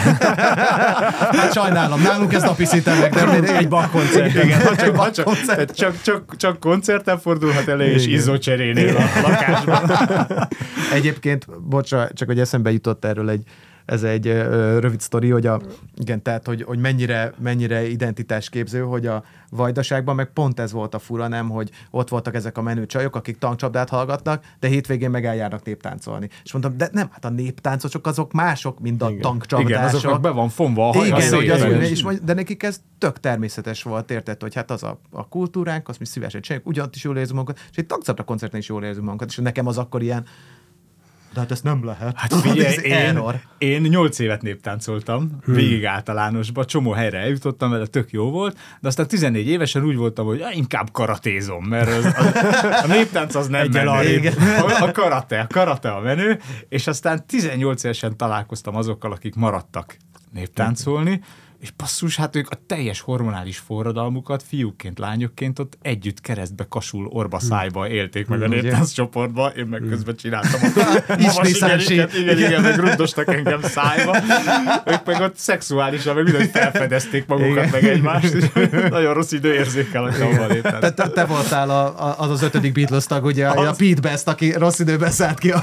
Hát sajnálom, nálunk ez napi szinten meg, de egy bakkoncert. Igen, ha csak, ha csak, tehát csak, csak, csak koncerten fordulhat elő, és Igen. izzócserénél a lakásban. Egyébként, bocsa, csak hogy eszembe jutott erről egy, ez egy ö, rövid sztori, hogy a, igen, tehát, hogy, hogy mennyire, mennyire identitásképző, hogy a Vajdaságban meg pont ez volt a fura, nem, hogy ott voltak ezek a menő csajok, akik tankcsapdát hallgatnak, de hétvégén meg eljárnak néptáncolni. És mondtam, de nem, hát a néptáncosok azok mások, mint a Igen. tankcsapdások. Igen, azoknak be van fonva a haj, a Igen, hogy az, szépen. úgy, és mondj, de nekik ez tök természetes volt, érted, hogy hát az a, a kultúránk, azt mi szívesen csináljuk, ugyanott is jól érzünk magunkat, és egy tankcsapda koncerten is jól érzünk magunkat, és nekem az akkor ilyen, de hát ezt nem lehet. Hát figyelj, Ez én, error. én nyolc évet néptáncoltam, hmm. végig általánosba, csomó helyre eljutottam vele, tök jó volt, de aztán tizennégy évesen úgy voltam, hogy ah, inkább karatézom, mert az, az, a néptánc az nem Egyel menő. arrébb. A, a karate, a karate a menő, és aztán tizennyolc évesen találkoztam azokkal, akik maradtak néptáncolni, és basszus, hát ők a teljes hormonális forradalmukat fiúkként, lányokként ott együtt keresztbe, kasul, orba, szájba élték meg a ugye? néptánc csoportba, én meg közben csináltam a Ismészási. igen, igen, igen, meg rundostak engem szájba. Ők meg ott szexuálisan, meg mindent felfedezték magukat, Igen. meg egymást, és nagyon rossz időérzékelek abban éppen. Te, te, te voltál a, a, az az ötödik Beatles tag, ugye, a Pete Best, aki rossz időben szállt ki a...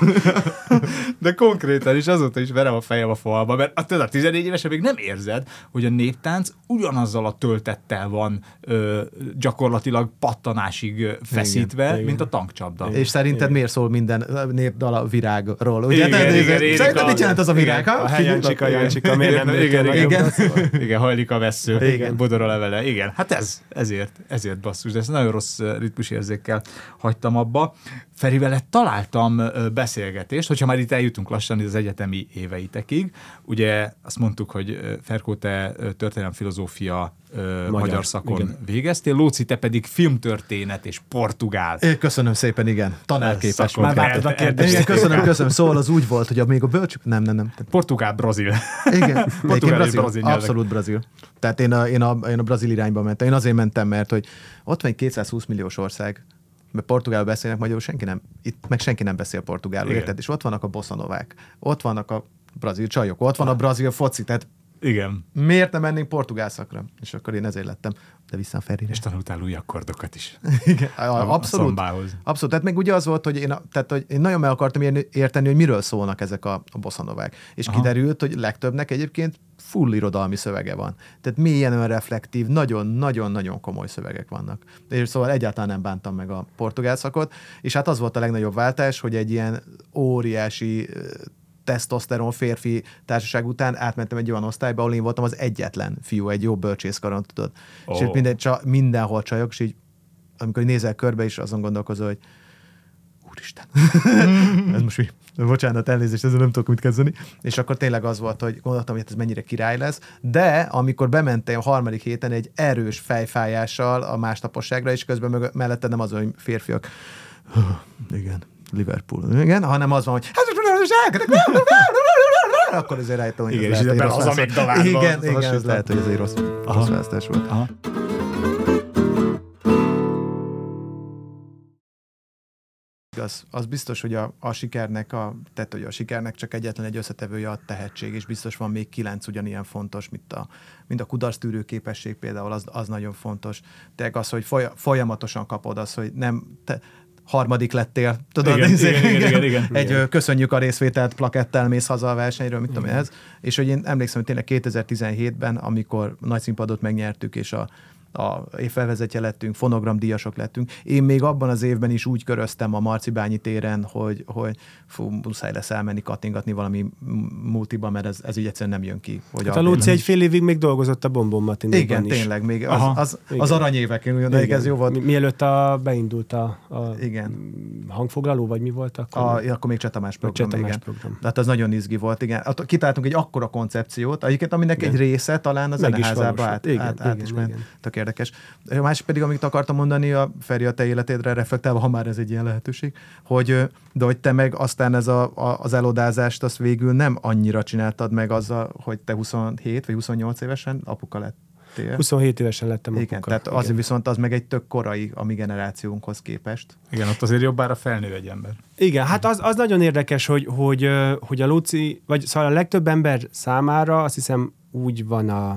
De konkrétan is azóta is verem a fejem a falba, mert a, a tizennégy évesen még nem érzed, hogy a néptánc ugyanazzal a töltettel van ö, gyakorlatilag pattanásig ö, feszítve, Igen, mint igen. a tankcsapda. És szerinted miért szól minden népdal a virágról? Ugye? Igen, Te igen, nézed, érik szerinted a- mit jelent az a virág? igen, ha? a helyancsika, jancsika, miért nem nőtt igen, el igen, igen. igen, igen, hajlik a vessző, Igen. bodor a levele, igen. Hát ez, ezért, ezért basszus, de ezt nagyon rossz ö, ritmusérzékkel hagytam abba. Ferivel találtam ö, beszélgetést, hogyha már itt eljutunk lassan az egyetemi éveitekig. Ugye azt mondtuk, hogy ö, Ferkó, te ö, történelemfilozófia ö, magyar, magyar szakon igen. végeztél, Lóci, te pedig filmtörténet és portugál. É, Köszönöm szépen, igen. Tanárképes Szakon volt. Már vártad a kérdést. Igen, köszönöm, köszönöm. Szóval az úgy volt, hogy a, még a bölcsük... Nem, nem, nem. Portugál-brazil. Igen, Portugál egyébként és brazil, brazil nyelvek. abszolút brazil. Tehát én a, én, a, én a brazil irányba mentem. Én azért mentem, mert hogy ott van egy kétszázhúsz milliós ország, mert portugálul beszélnek, magyarul senki nem, itt meg senki nem beszél portugálul, Igen. érted? És ott vannak a bossanovák, ott vannak a brazil csajok, ott van a brazil foci, tehát Igen. miért nem mennénk portugál szakra? És akkor én ezért lettem, de vissza a Ferrire. És tanultál új akkordokat is. Igen, A- a abszolút. szambához. Abszolút. Tehát meg ugye az volt, hogy én, a, tehát, hogy én nagyon meg akartam érni- érteni, hogy miről szólnak ezek a, a bossanovák. És Aha. kiderült, hogy legtöbbnek egyébként full irodalmi szövege van. Tehát mélyen olyan reflektív, nagyon-nagyon-nagyon komoly szövegek vannak. És szóval egyáltalán nem bántam meg a portugál szakot, és hát az volt a legnagyobb váltás, hogy egy ilyen óriási ö, tesztoszteron férfi társaság után átmentem egy olyan osztályba, ahol én voltam az egyetlen fiú egy jó bölcsészkaron, tudod. Oh. És Ó. itt minden, csa, mindenhol csajok, és így amikor nézel körbe is azon gondolkozol, hogy úristen, ez most mi? Bocsánat, elnézést, ezzel nem tudok mit kezdeni. És akkor tényleg az volt, hogy gondoltam, hogy ez mennyire király lesz, de amikor bementem a harmadik héten egy erős fejfájással a másnaposságra, és közben mögött, mellette nem az, hogy férfiak, igen, Liverpool, igen, hanem az van, hogy akkor azért rájöttem, hogy Igen, ez és lehet, ide hogy be rossz az választás. amigdaládba Igen, igen, ez hasonlít. lehet, hogy ez egy rossz, rossz választás volt. Aha. igaz. Az biztos, hogy a, a sikernek a, tehát, hogy a sikernek csak egyetlen egy összetevője a tehetség, és biztos van még kilenc ugyanilyen fontos, mint a, mint a kudarctűrő képesség például, az, az nagyon fontos. Tehát az, hogy folyamatosan kapod, az, hogy nem te, harmadik lettél, tudod, igen, nézni, igen, igen, igen, igen. egy igen. köszönjük a részvételt plakettel mész haza a versenyről, mit tudom ez. És hogy én emlékszem, hogy tényleg kétezer-tizenhétben, amikor nagy színpadot megnyertük, és a a évfelvezetje lettünk, fonogramdíjasok lettünk. Én még abban az évben is úgy köröztem a Marcibányi téren, hogy, hogy fú, muszáj lesz elmenni kattingatni valami multiba, mert ez, ez így egyszerűen nem jön ki. Hogy hát a Lóci egy fél évig még dolgozott a Bombon Matinóban is. Igen, tényleg, még az, az, az aranyévek, de ez jó volt. Mi, mielőtt a, beindult a, a igen. hangfoglaló, vagy mi volt akkor? A, akkor még Csetamás program, Csetamás igen. program. De hát az nagyon izgi volt, igen. Kitaláltunk egy akkora koncepciót, egyébként aminek igen. egy része talán a zeneházába át, igen, át, igen, át is igen. ment. Tök érdekes. A másik pedig, amit akartam mondani, a Feri, a te életédre reflektálva, ha már ez egy ilyen lehetőség, hogy, de hogy te meg aztán ez a, a, az elodázást, azt végül nem annyira csináltad meg azzal, hogy te huszonhét vagy huszonnyolc évesen apuka lettél. huszonhét évesen lettem apuka. Igen, tehát az igen. viszont az meg egy tök korai a mi generációnkhoz képest. Igen, ott azért jobbára felnő egy ember. Igen, hát az, az nagyon érdekes, hogy, hogy, hogy a Lóci, vagy szóval a legtöbb ember számára azt hiszem úgy van a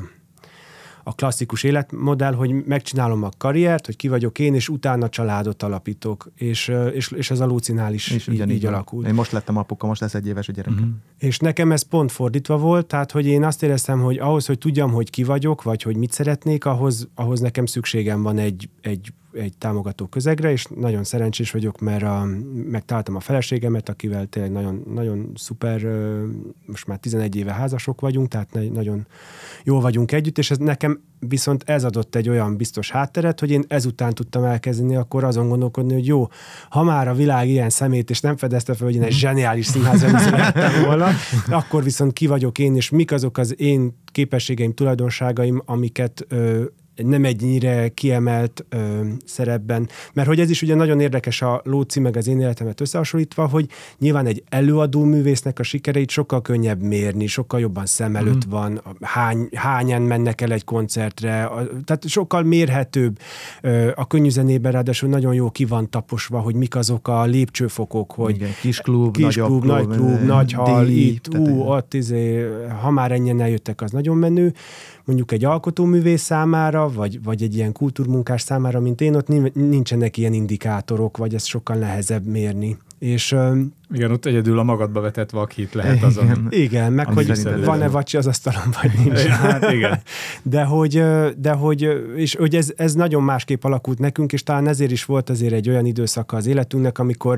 a klasszikus életmodell, hogy megcsinálom a karriert, hogy ki vagyok én, és utána családot alapítok. És, és, és ez a Lócinál is és így, így alakult. Én most lettem apuka, most lesz egy éves a gyerekem. Mm-hmm. És nekem ez pont fordítva volt, tehát hogy én azt éreztem, hogy ahhoz, hogy tudjam, hogy ki vagyok, vagy hogy mit szeretnék, ahhoz, ahhoz nekem szükségem van egy, egy egy támogató közegre, és nagyon szerencsés vagyok, mert a, megtaláltam a feleségemet, akivel tényleg nagyon, nagyon szuper, most már tizenegy éve házasok vagyunk, tehát nagyon jól vagyunk együtt, és ez nekem viszont ez adott egy olyan biztos hátteret, hogy én ezután tudtam elkezdeni akkor azon gondolkodni, hogy jó, ha már a világ ilyen szemét, és nem fedezte fel, hogy én egy zseniális színházzenész lettem volna, akkor viszont ki vagyok én, és mik azok az én képességeim, tulajdonságaim, amiket ö, nem ennyire kiemelt ö, szerepben. Mert hogy ez is ugye nagyon érdekes a Lóci meg az én életemet összehasonlítva, hogy nyilván egy előadó művésznek a sikereit sokkal könnyebb mérni, sokkal jobban szem előtt mm. van, hány, hányan mennek el egy koncertre, a, tehát sokkal mérhetőbb ö, a könnyű zenében, ráadásul nagyon jó ki van taposva, hogy mik azok a lépcsőfokok, hogy igen, kis klub, kis klub, klub, nagy klub, nagy hal, díj, itt, ú, ott, izé, ha már ennyien eljöttek, az nagyon menő. Mondjuk egy alkotóművész számára, vagy, vagy egy ilyen kultúrmunkás számára, mint én, ott nincsenek ilyen indikátorok, vagy ezt sokkal nehezebb mérni. És, igen, ott egyedül a magadba vetett vakhit lehet az, igen, ami, igen, meg ami hogy van-e vacsi az asztalon, vagy nincs. Hát igen. De hogy, de hogy, és hogy ez, ez nagyon másképp alakult nekünk, és talán ezért is volt azért egy olyan időszaka az életünknek, amikor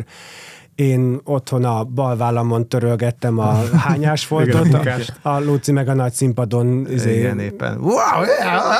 én otthon a bal vállamon törölgettem a hányásfoltot, a, a Lóci meg a nagy színpadon. Izé, igen, éppen. Wow, yeah,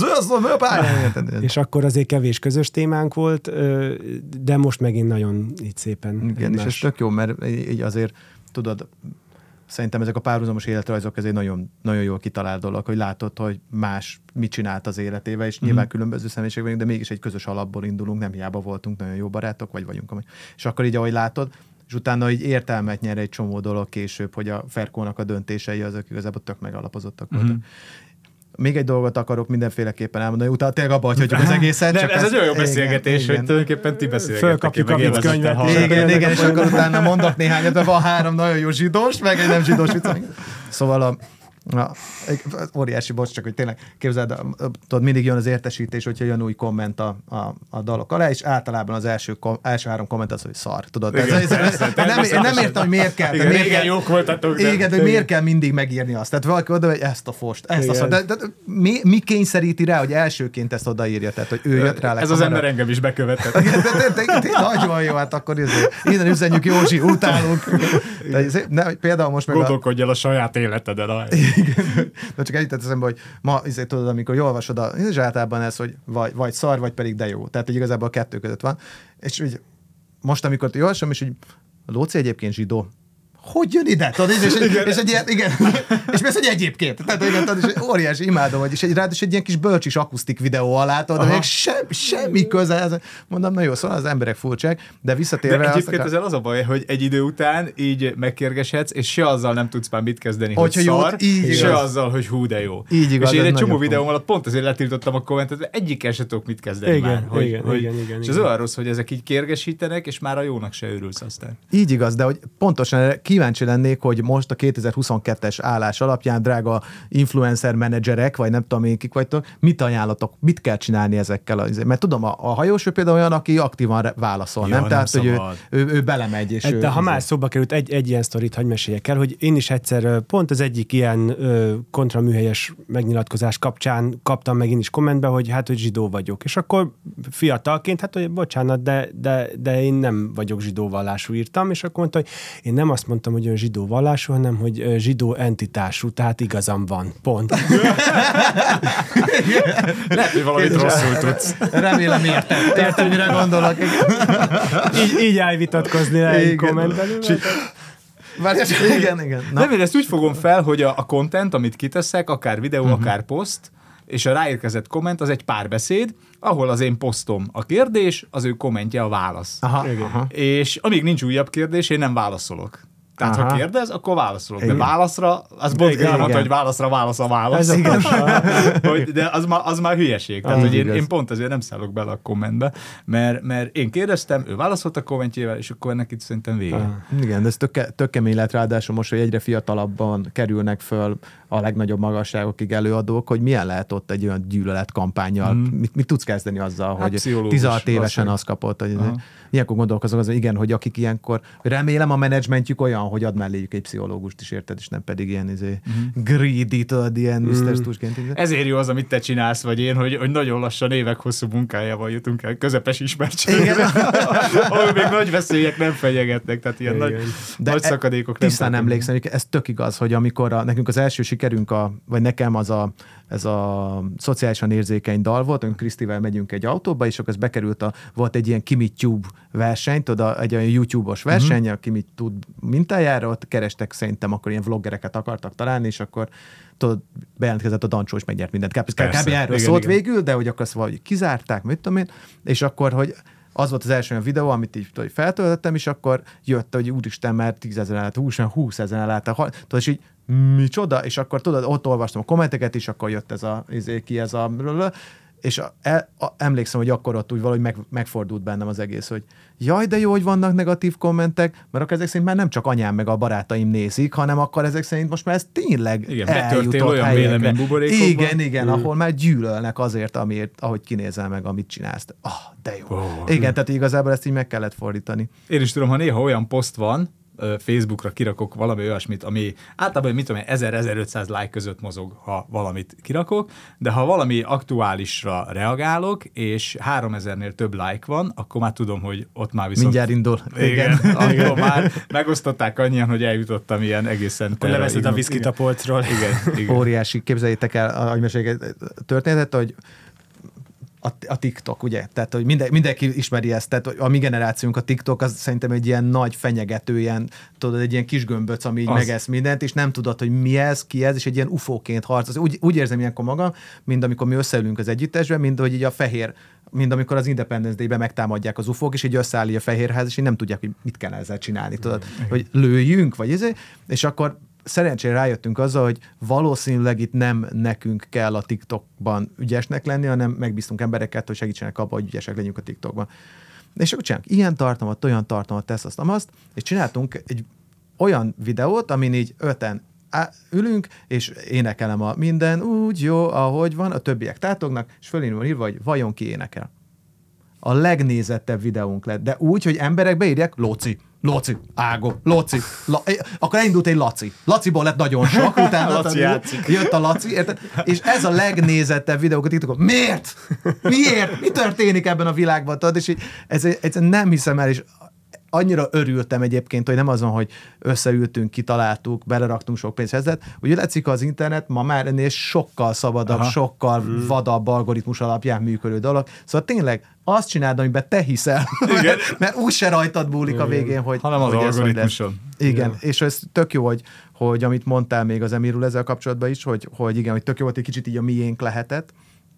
hello, és akkor azért kevés közös témánk volt, de most megint nagyon így szépen. Igen, és ez tök jó, mert így azért, tudod, szerintem ezek a párhuzamos életrajzok ezért nagyon, nagyon jól kitalált dolog, hogy látod, hogy más mit csinált az életével, és nyilván mm. különböző személyiségek vagyunk, de mégis egy közös alapból indulunk, nem hiába voltunk nagyon jó barátok, vagy vagyunk. És akkor így, ahogy látod, és utána így értelmet nyer egy csomó dolog később, hogy a Ferkónak a döntései azok igazából tök megalapozottak mm. voltak. Még egy dolgot akarok mindenféleképpen elmondani, utána tényleg abba hagyjuk az egészet. Nem, ez egy olyan jó beszélgetés, igen, hogy tulajdonképpen ti beszélgettek. Fölkapjuk a vicckönyvet. Igen, igen, és akkor utána mondok néhányat, de van három nagyon jó zsidós, meg egy nem zsidós vicc. Szóval a Na, egy óriási bocs, csak hogy tényleg képzeld, tudod, mindig jön az értesítés, hogyha jön új komment a, a, a dalok alá, és általában az első, kom, első három komment az, hogy szar, tudod. Igen, ez, ez, ez, nem, én nem értem, hogy miért kell. Igen, miért régen kell, jók voltatok. Igen, de, de miért kell mindig megírni azt? Tehát valaki oda, hogy ezt a fost, ezt a szar. De, de, de, mi, mi kényszeríti rá, hogy elsőként ezt odaírja? Tehát, hogy ő jött rá. Ez az ember engem is bekövetett. Nagyon jó, hát akkor innen üzenjük, Józsi, utálunk. Például most meg gondolkodj el a saját életeden. De csak együtt eszembe, hogy ma, izé, tudod, amikor jól olvasod, a, és általában ez, hogy vagy, vagy szar, vagy pedig de jó. Tehát, hogy igazából a kettő között van. És úgy, most, amikor jól olvasom, és hogy a Lóci egyébként zsidó, hogy jön ide? Tudod, és, és, és egy ilyen, igen, és persze, hogy egyébként. Tehát, igen, tudod, és óriási imádom, hogy és egy, rád, és egy ilyen kis bölcsis akusztik videó alá, tudod, de még sem, semmi köze. Mondom, na jó, szóval az emberek furcsák, de visszatérve... De egyébként akar... ezzel az a baj, hogy egy idő után így megkérgeshetsz, és se azzal nem tudsz már mit kezdeni, hogy, hogy szar, jó, se azzal, hogy hú, de jó. Így igaz, és én egy csomó videóm alatt pont azért letiltottam a kommentet, mert egyikkel se tudok mit kezdeni igen, már. Hogy, igen, hogy, igen, igen, és igen. az olyan rossz, hogy ezek így kérgesítenek, és már a jónak se örülsz aztán. Így igaz, de hogy pontosan kíváncsi lennék, hogy most a kétezer-huszonkettes állás alapján, drága influencer menedzserek, vagy nem tudom én kik vagytok, mit ajánlatok, mit kell csinálni ezekkel? A, mert tudom, a, a hajós ő például olyan, aki aktívan válaszol, ja, nem? Tehát, nem hogy ő, ő, ő belemegy. És de ő, ha már szóba került, egy, egy ilyen sztorit hagy meséljek el, hogy én is egyszer pont az egyik ilyen ö, kontraműhelyes megnyilatkozás kapcsán kaptam meg én is kommentbe, hogy hát, hogy zsidó vagyok. És akkor fiatalként, hát, hogy bocsánat, de, de, de én nem vagyok zsidó vallású, írtam, és akkor mondta, hogy én nem azt mondtam, hogy ön zsidó vallású, hanem, hogy zsidó entitású, tehát igazam van. Pont. Lehet, hogy valamit rosszul tudsz. Remélem érted. Érted, mire gondolok. így, így állj vitatkozni le egy kommentben. Igen, igen. Na. Nem, én ezt úgy fogom fel, hogy a, a content, amit kiteszek, akár videó, uh-huh. akár poszt, és a ráérkezett komment az egy párbeszéd, ahol az én posztom a kérdés, az ő kommentje a válasz. Aha, aha. És amíg nincs újabb kérdés, én nem válaszolok. Tehát aha. ha kérdez, akkor válaszolok. Igen. De válaszra, az Bond mondta, hogy válaszra válasz a válasz. Ez igen. hogy, de az már, az már hülyeség. Tehát, hogy én, én pont azért nem szállok bele a kommentbe, mert, mert én kérdeztem, ő válaszolt a kommentjével, és akkor ennek itt szerintem vége. Ah. Igen, de ez tök, tök kemény lett, ráadásul most, hogy egyre fiatalabban kerülnek föl a legnagyobb magasságokig előadók, hogy milyen lehet ott egy olyan gyűlöletkampánnyal. Mm. Mit, mit tudsz kezdeni azzal, hát hogy tizenhat évesen azt kapott, hogy uh-huh. ilyenkor gondolkozok az, hogy igen, hogy akik ilyenkor, remélem a menedzsmentjük olyan, hogy ad melléjük egy pszichológust is, érted, és nem pedig ilyen izé, mm. greedy, tudod, ilyen mm. miszter Stusként. Ezért jó az, amit te csinálsz, vagy én, hogy, hogy nagyon lassan évek hosszú munkájával jutunk el közepes ismertségre, ahol még nagy veszélyek nem fenyegetnek, tehát ilyen nagy, nagy szakadékok nem. Tisztán emlékszem, hogy ez tök igaz, hogy amikor a, nekünk az első sikerünk, a, vagy nekem az a, ez a szociálisan érzékeny dal volt, amikor Krisztivel megyünk egy autóba, és akkor ez bekerült, a, volt egy ilyen Kimi Tube verseny, tudod, egy olyan YouTube-os verseny, mm-hmm. a Kimi tud mintájára, ott kerestek, szerintem akkor ilyen vloggereket akartak találni, és akkor tudod, bejelentkezett a Dancsó, és megnyert mindent. Kb. Kb. erről igen, szólt igen. végül, de hogy akkor azt valahogy kizárták, mit tudom én, és akkor, hogy az volt az első olyan videó, amit így tudod, feltöltöttem, és akkor jött, hogy úristen, mert tízezer állt, húszezeren állt, tudod, és így micsoda, és akkor tudod, ott olvastam a kommenteket, és akkor jött ez a, ki ez a, és a, a, emlékszem, hogy akkor ott úgy valahogy meg, megfordult bennem az egész, hogy jaj, de jó, hogy vannak negatív kommentek, mert akkor ezek szerint már nem csak anyám meg a barátaim nézik, hanem akkor ezek szerint most már ez tényleg igen, betörtél olyan véleménybuborékokban. Igen, igen, mm. ahol már gyűlölnek azért, amiért, ahogy kinézel meg, amit csinálsz. Ah, oh, de jó. Oh, igen, mm. tehát igazából ezt így meg kellett fordítani. Én is tudom, ha néha olyan poszt van, Facebookra kirakok valami olyasmit, ami általában, mit tudom, ezer-ezerötszáz like között mozog, ha valamit kirakok, de ha valami aktuálisra reagálok, és háromezernél több like van, akkor már tudom, hogy ott már viszont... Mindjárt indul. Igen, igen. Akkor már megosztották annyian, hogy eljutottam ilyen egészen... Leveszed a viszkit a polcról. Igen, igen. Óriási. Képzeljétek el, ahogy meséljék történetet, hogy A, a TikTok, ugye? Tehát, hogy minden, mindenki ismeri ezt, tehát a mi generációnk, a TikTok, az szerintem egy ilyen nagy fenyegető, ilyen, tudod, egy ilyen kis gömböc, ami így az... megesz mindent, és nem tudod, hogy mi ez, ki ez, és egy ilyen ufóként harc. Úgy, úgy érzem ilyenkor magam, mint amikor mi összeülünk az együttesben, mint hogy így a fehér, mint amikor az Independence Day-ben megtámadják az ufók, és így összeáll így a Fehérház, és így nem tudják, hogy mit kell ezzel csinálni, tudod, mm. hogy lőjünk, vagy ezért, és akkor szerencsére rájöttünk azzal, hogy valószínűleg itt nem nekünk kell a TikTokban ügyesnek lenni, hanem megbíztunk embereket, hogy segítsenek abban, hogy ügyesek legyünk a TikTokban. És akkor csinálunk ilyen tartalmat, olyan tartalmat, tesz azt, azt, és csináltunk egy olyan videót, amin így öten ülünk, és énekelem a minden úgy jó, ahogy van, a többiek tátognak, és fölén van írva, hogy vajon ki énekel. A legnézettebb videónk lett, de úgy, hogy emberek beírják, Lóci, Lóci, Ágó, Lóci, La... akkor elindult egy Laci. Laciból lett nagyon sok, utána Laci jött a Laci, érted? És ez a legnézettebb videók a TikTokon. Miért? Miért? Mi történik ebben a világban? Tudod? És így, ez, ez nem hiszem el, és annyira örültem egyébként, hogy nem azon, hogy összeültünk, kitaláltuk, beleraktunk sok pénzt ezzel. Ugye látszik az internet ma már ennél sokkal szabadabb, Aha. sokkal mm. vadabb algoritmus alapján működő dolog. Szóval tényleg azt csináld, amiben te hiszel. Igen. Mert úgy se rajtad múlik a végén, hogy... hanem az algoritmuson. Igen, igen, és ez tök jó, hogy, hogy amit mondtál még az Emirul ezzel kapcsolatban is, hogy, hogy igen, hogy tök jó volt, egy kicsit így a miénk lehetett,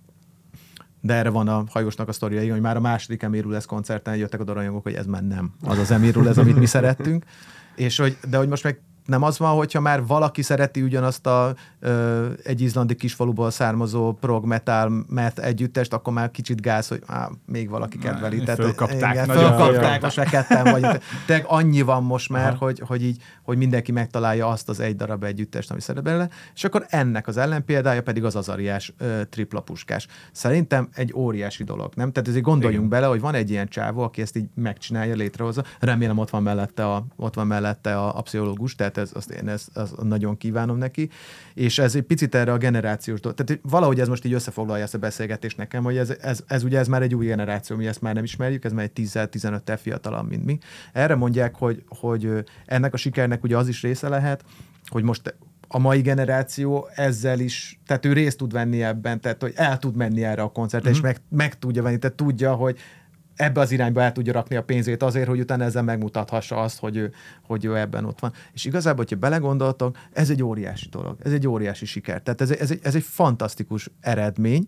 de erre van a hajósnak a sztoria, igen, hogy már a második Emirul ez koncerten jöttek a rajongók, hogy ez már nem az az Emirul ez, amit mi szerettünk, és hogy, de hogy most meg nem az van, hogyha már valaki szereti ugyanazt a ö, egy izlandi kisfaluból származó prog metal met együttest, akkor már kicsit gáz, hogy á, még valaki kedveli. Tehát, fölkapták. Igen, nagyon fölkapták, most már ketten vagyunk. Tehát annyi van most már, hogy, hogy, így, hogy mindenki megtalálja azt az egy darab együttest, ami szeret belőle, és akkor ennek az ellenpéldája pedig az Azariás ö, tripla puskás. Szerintem egy óriási dolog, nem? Tehát ezért gondoljunk Igen. bele, hogy van egy ilyen csávó, aki ezt így megcsinálja, létrehozza. Remélem ott van mellette a, ott van mellette a, a pszichológus, tehát ez, azt én ezt, azt nagyon kívánom neki, és ez egy picit erre a generációs dolog. Tehát valahogy ez most így összefoglalja ezt a beszélgetést nekem, hogy ez, ez, ez ugye ez már egy új generáció, mi ezt már nem ismerjük, ez már egy tíz-tizenöttel fiatalabb, mint mi. Erre mondják, hogy, hogy ennek a sikernek ugye az is része lehet, hogy most a mai generáció ezzel is, tehát ő részt tud venni ebben, tehát hogy el tud menni erre a koncertre, mm-hmm. és meg, meg tudja venni, tehát tudja, hogy ebbe az irányba el tudja rakni a pénzét azért, hogy utána ezzel megmutathassa azt, hogy ő, hogy ő ebben ott van. És igazából, hogyha belegondoltok, ez egy óriási dolog, ez egy óriási siker. Tehát ez, ez, egy, ez egy fantasztikus eredmény,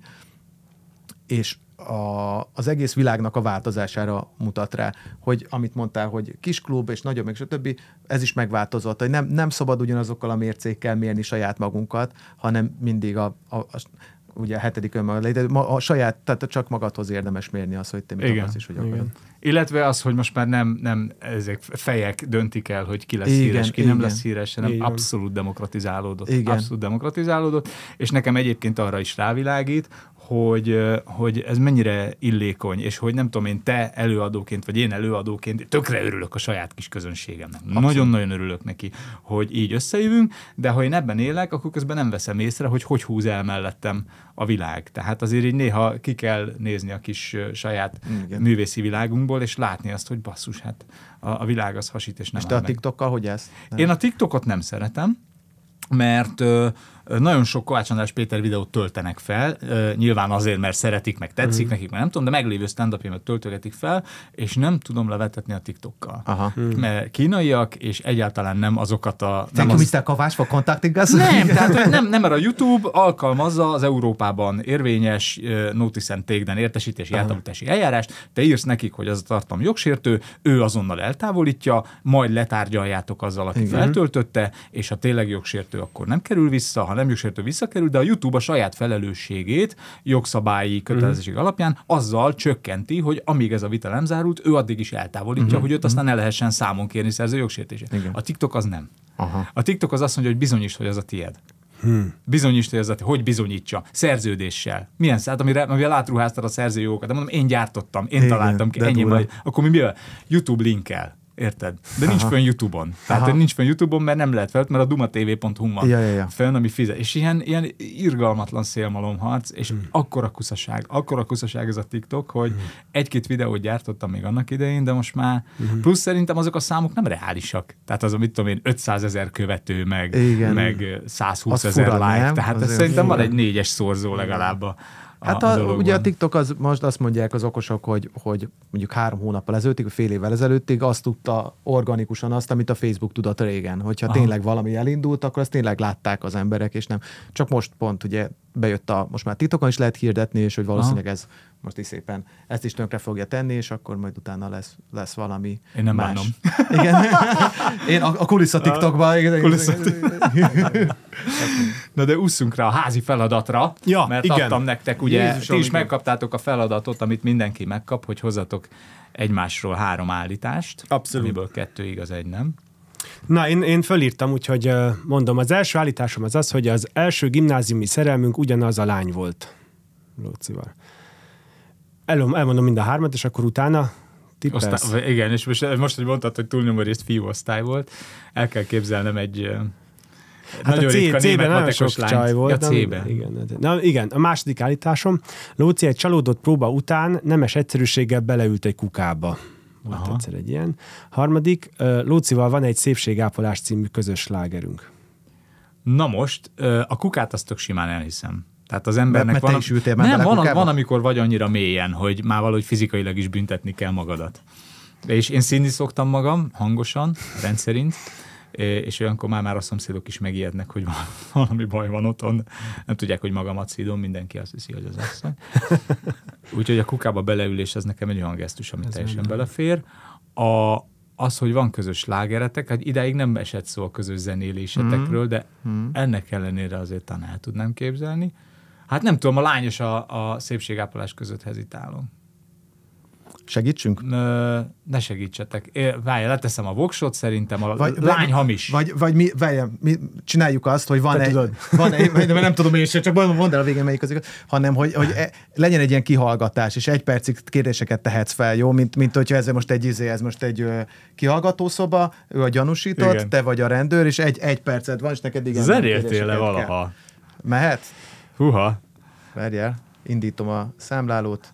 és a, az egész világnak a változására mutat rá, hogy amit mondtál, hogy kis klub és nagyobb, és a többi, ez is megváltozott, hogy nem, nem szabad ugyanazokkal a mércékkel mérni saját magunkat, hanem mindig a, a, a ugye a hetedik önmagad, de a saját, tehát csak magadhoz érdemes mérni azt, hogy te mit Igen. akarsz és hogy akarod. Illetve az, hogy most már nem, nem ezek fejek döntik el, hogy ki lesz igen, híres, ki igen. nem lesz híres, hanem Igen. abszolút demokratizálódott. Igen. Abszolút demokratizálódott, és nekem egyébként arra is rávilágít, hogy, hogy ez mennyire illékony, és hogy nem tudom én, te előadóként, vagy én előadóként tökre örülök a saját kis közönségemnek. Nagyon-nagyon örülök neki, hogy így összejövünk, de ha én ebben élek, akkor közben nem veszem észre, hogy hogy húz el mellettem a világ. Tehát azért így néha ki kell nézni a kis saját Igen. művészi világunkból, és látni azt, hogy basszus, hát a, a világ az hasít, és nem És te a TikTokkal hogy ez? Nem. Én a TikTokot nem szeretem, mert ö, nagyon sok Kovács András Péter videót töltenek fel, ö, nyilván azért, mert szeretik, meg tetszik mm. nekik, mert nem tudom, de meglévő stand-upjaimat töltögetik fel, és nem tudom levetetni a TikTokkal. Aha. Mm. Mert kínaiak, és egyáltalán nem azokat a... Nem az... mister Kovács for contacting us? Nem, tehát hogy nem, nem, mert a YouTube alkalmazza az Európában érvényes uh, notice and take-den értesítési, Aha. eltávolítási eljárást, te írsz nekik, hogy az a tartalom jogsértő, ő azonnal eltávolítja, majd letárgyaljátok azzal, aki Igen. feltöltötte, és ha tényleg jogsértő, akkor nem kerül vissza, ha nem jogsértő, visszakerül, de a YouTube a saját felelősségét jogszabályi kötelezettség uh-huh. alapján azzal csökkenti, hogy amíg ez a vita nem zárult, ő addig is eltávolítja, uh-huh. hogy őt aztán ne lehessen számon kérni szerző jogsértését. Igen. A TikTok az nem. Aha. A TikTok az azt mondja, hogy bizonyítsd, hogy az a tiéd. Hmm. Bizonyítsd, hogy ez a tiéd. Hogy bizonyítsa? Szerződéssel. Milyen szállt, amire, amire átruháztad a szerzőjogokat? De mondom, én gyártottam, én Igen, találtam ki, ennyi vagy. Akkor mi mivel? YouTube linkkel. Érted? De Aha. nincs fönn YouTube-on. Tehát Aha. nincs fönn YouTube-on, mert nem lehet fel, mert a dumatv pont hu van ja, ja, ja. fönn, ami fizet. És ilyen, ilyen irgalmatlan szélmalomharc, és hmm. akkora kuszaság, akkora kuszaság ez a TikTok, hogy hmm. egy-két videót gyártottam még annak idején, de most már hmm. plusz szerintem azok a számok nem reálisak. Tehát az, mit tudom én, ötszázezer követő, meg, meg százhúszezer like. Tehát ez szerintem van egy négyes szorzó legalább a Hát a, a ugye a TikTok az, most azt mondják az okosok, hogy, hogy mondjuk három hónappal ezelőttig, vagy fél évvel ezelőttig azt tudta organikusan azt, amit a Facebook tudott régen. Hogyha Aha. tényleg valami elindult, akkor azt tényleg látták az emberek, és nem. Csak most pont ugye bejött a, most már TikTokon is lehet hirdetni, és hogy valószínűleg Aha. ez most is szépen ezt is tönkre fogja tenni, és akkor majd utána lesz, lesz valami Én nem más. bánom. Igen. Én a, a kulissza TikTokban. Kulissza Na de ússzunk rá a házi feladatra, ja, mert igen. adtam nektek, ugye Jézusom, ti is igen. megkaptátok a feladatot, amit mindenki megkap, hogy hozzatok egymásról három állítást, Abszolút. amiből kettő igaz, egy nem. Na, én, én fölírtam, úgyhogy mondom, az első állításom az az, hogy az első gimnáziumi szerelmünk ugyanaz a lány volt. Lócival. El, elmondom mind a hármat, és akkor utána tippelsz. Osztály, igen, és most, most, hogy mondtad, hogy túlnyomó részt fiúosztály volt, el kell képzelnem egy hát nagyon a ritka német matekos lány. Csaj volt. Ja, C-ben. Igen, na, igen, a második állításom. Lóci egy csalódott próba után nemes egyszerűséggel beleült egy kukába. Volt Aha. egyszer egy ilyen. Harmadik, Lócival van egy Szépségápolás című közös slágerünk. Na most, a kukát azt tök simán elhiszem. Tehát az embernek mert van... te is ültél már nem, bele van, kukába? van, amikor vagy annyira mélyen, hogy már valahogy fizikailag is büntetni kell magadat. És én színni szoktam magam, hangosan, rendszerint, és olyankor már, már a szomszédok is megijednek, hogy valami baj van otthon. Nem tudják, hogy magamat szídom, mindenki azt hiszi, hogy az asszony. Úgyhogy a kukába beleülés, az nekem egy olyan gesztus, ami Ez teljesen minden. belefér. A, az, hogy van közös slágeretek, hát idáig nem esett szó a közös zenélésetekről, mm. de mm. ennek ellenére azért talán el tudnám képzelni. Hát nem tudom, a lányos a, a szépségápolás között hezitálom. Segítsünk? Ö, ne segítsetek. Várjál, leteszem a voksot, szerintem a vagy, lány vagy, hamis. Vagy, vagy mi, várjál, mi csináljuk azt, hogy van Te egy, tudod. van egy, de nem tudom én sem, csak mondd el a végén melyik az igaz, hanem hogy, hogy e, legyen egy ilyen kihallgatás, és egy percig kérdéseket tehetsz fel, jó? Mint, mint hogyha ez most egy izé, ez most egy ö, kihallgatószoba, ő a gyanúsított, igen. te vagy a rendőr, és egy, egy percet van, és neked igen. Zenéltél le valaha? Kell. Mehet? Húha. Várjál, indítom a számlálót.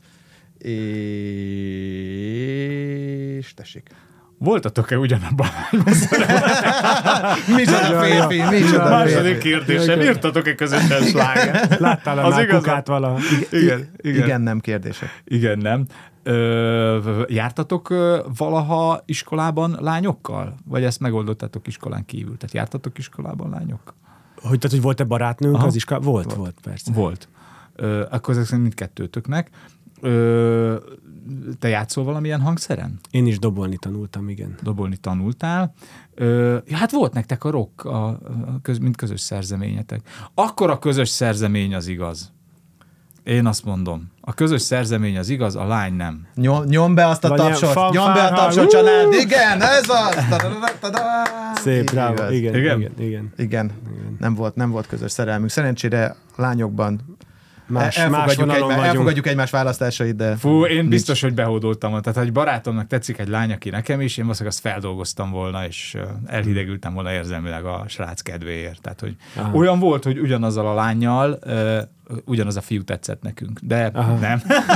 És tessék. Voltatok-e ugyanabban? Micsoda férfi, micsoda Második kérdésem, írtatok-e közösen slágert? Láttál a már kukát valaha? Igen, igen, igen, nem kérdések. Igen, nem. Ö, jártatok ö, valaha iskolában lányokkal? Vagy ezt megoldottátok iskolán kívül? Tehát jártatok iskolában lányokkal? Hogy, tehát, hogy volt-e barátnőnk Aha. az iskolában? Volt, volt, volt, persze. Volt. Ö, akkor ezek szerint mindkettőtöknek. Ö, te játszol valamilyen hangszeren? Én is dobolni tanultam, igen. Dobolni tanultál. Ö, ja, hát volt nektek a rock, a, a köz, mint közös szerzeményetek. Akkor a közös szerzemény az igaz. Én azt mondom. A közös szerzemény az igaz, a lány nem. Nyom, nyom be azt a tapsot, nyom be a tapsot, család. Igen, ez az. Szép, bravo. Igen, igen, igen, igen. Igen, nem volt, nem volt közös szerelmünk. Szerencsére lányokban Más, elfogadjuk, más egymás, elfogadjuk egymás választásait, de... Fú, én biztos, nincs. hogy behódoltam. Tehát, ha egy barátomnak tetszik egy lány, aki nekem is, én valószínűleg azt feldolgoztam volna, és elhidegültem volna érzelmileg a srác kedvéért. Tehát, hogy Aha. olyan volt, hogy ugyanazzal a lánnyal uh, ugyanaz a fiú tetszett nekünk, de Aha. nem.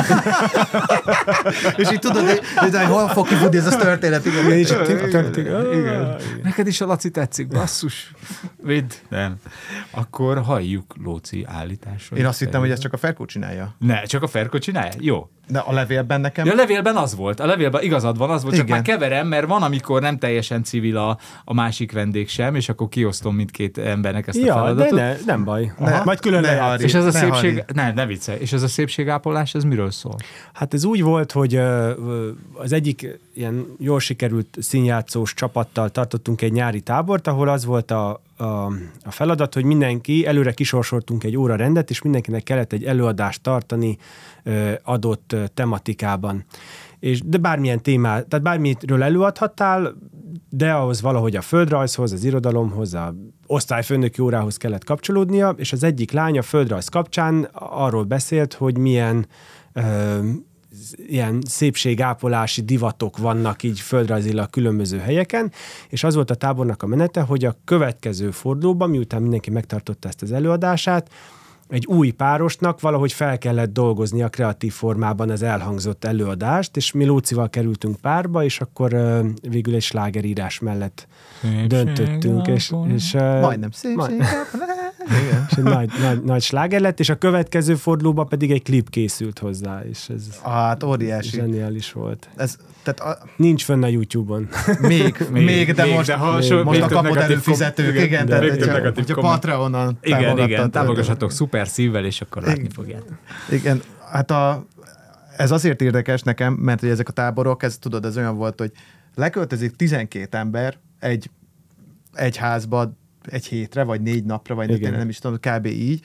És így tudod, hogy, hogy hol fog kifutni ez a történet? Igen, és igen, igen, igen. Neked is a Laci tetszik, basszus. Vidd. Nem. Akkor halljuk Lóci állításait. Én azt hittem, hogy ezt csak a Ferkó csinálja. Ne, csak a Ferkó csinálja? Jó. De a levélben nekem... Ja, a levélben az volt. A levélben igazad van, az volt, csak igen. már keverem, mert van, amikor nem teljesen civil a, a másik vendég sem, és akkor kiosztom mindkét embernek ezt ja, a feladatot. De ne, nem baj. Ne, majd külön lejátsz. És ez a szépség... Ne, ne viccelj. És ez a szépségápolás, ez miről szól? Hát ez úgy volt, hogy az egyik ilyen jól sikerült színjátszós csapattal tartottunk egy nyári tábort, ahol az volt a, a, a feladat, hogy mindenki, előre kisorsoltunk egy óra rendet, és mindenkinek kellett egy előadást tartani adott tematikában. És, de bármilyen témát, tehát bármiről előadhattál, de ahhoz valahogy a földrajzhoz, az irodalomhoz, a osztályfőnöki órához kellett kapcsolódnia, és az egyik lány a földrajz kapcsán arról beszélt, hogy milyen ö, ilyen szépségápolási divatok vannak így földrajzilag különböző helyeken, és az volt a tábornak a menete, hogy a következő fordulóban, miután mindenki megtartotta ezt az előadását, egy új párosnak valahogy fel kellett dolgozni a kreatív formában az elhangzott előadást, és mi Lócival kerültünk párba, és akkor uh, végül egy slágerírás mellett szépség döntöttünk. És, és, uh, Majdnem szépség. És egy nagy, nagy, nagy sláger lett, és a következő fordulóban pedig egy klip készült hozzá, és ez hát, óriási. Zseniális volt. Ez, tehát a... Nincs fönn a YouTube-on. Még, még, még de még, most, de most, még, most a kapod előfizetők, igen, igen de, de, de csak, csak a Patreonon igen, igen, támogassatok szuper szívvel, és akkor látni igen, fogjátok. Igen, hát a, ez azért érdekes nekem, mert hogy ezek a táborok, ez tudod, ez olyan volt, hogy leköltözik tizenkét ember egy, egy házba egy hétre, vagy négy napra, vagy nem, nem is tudom, kb. Így.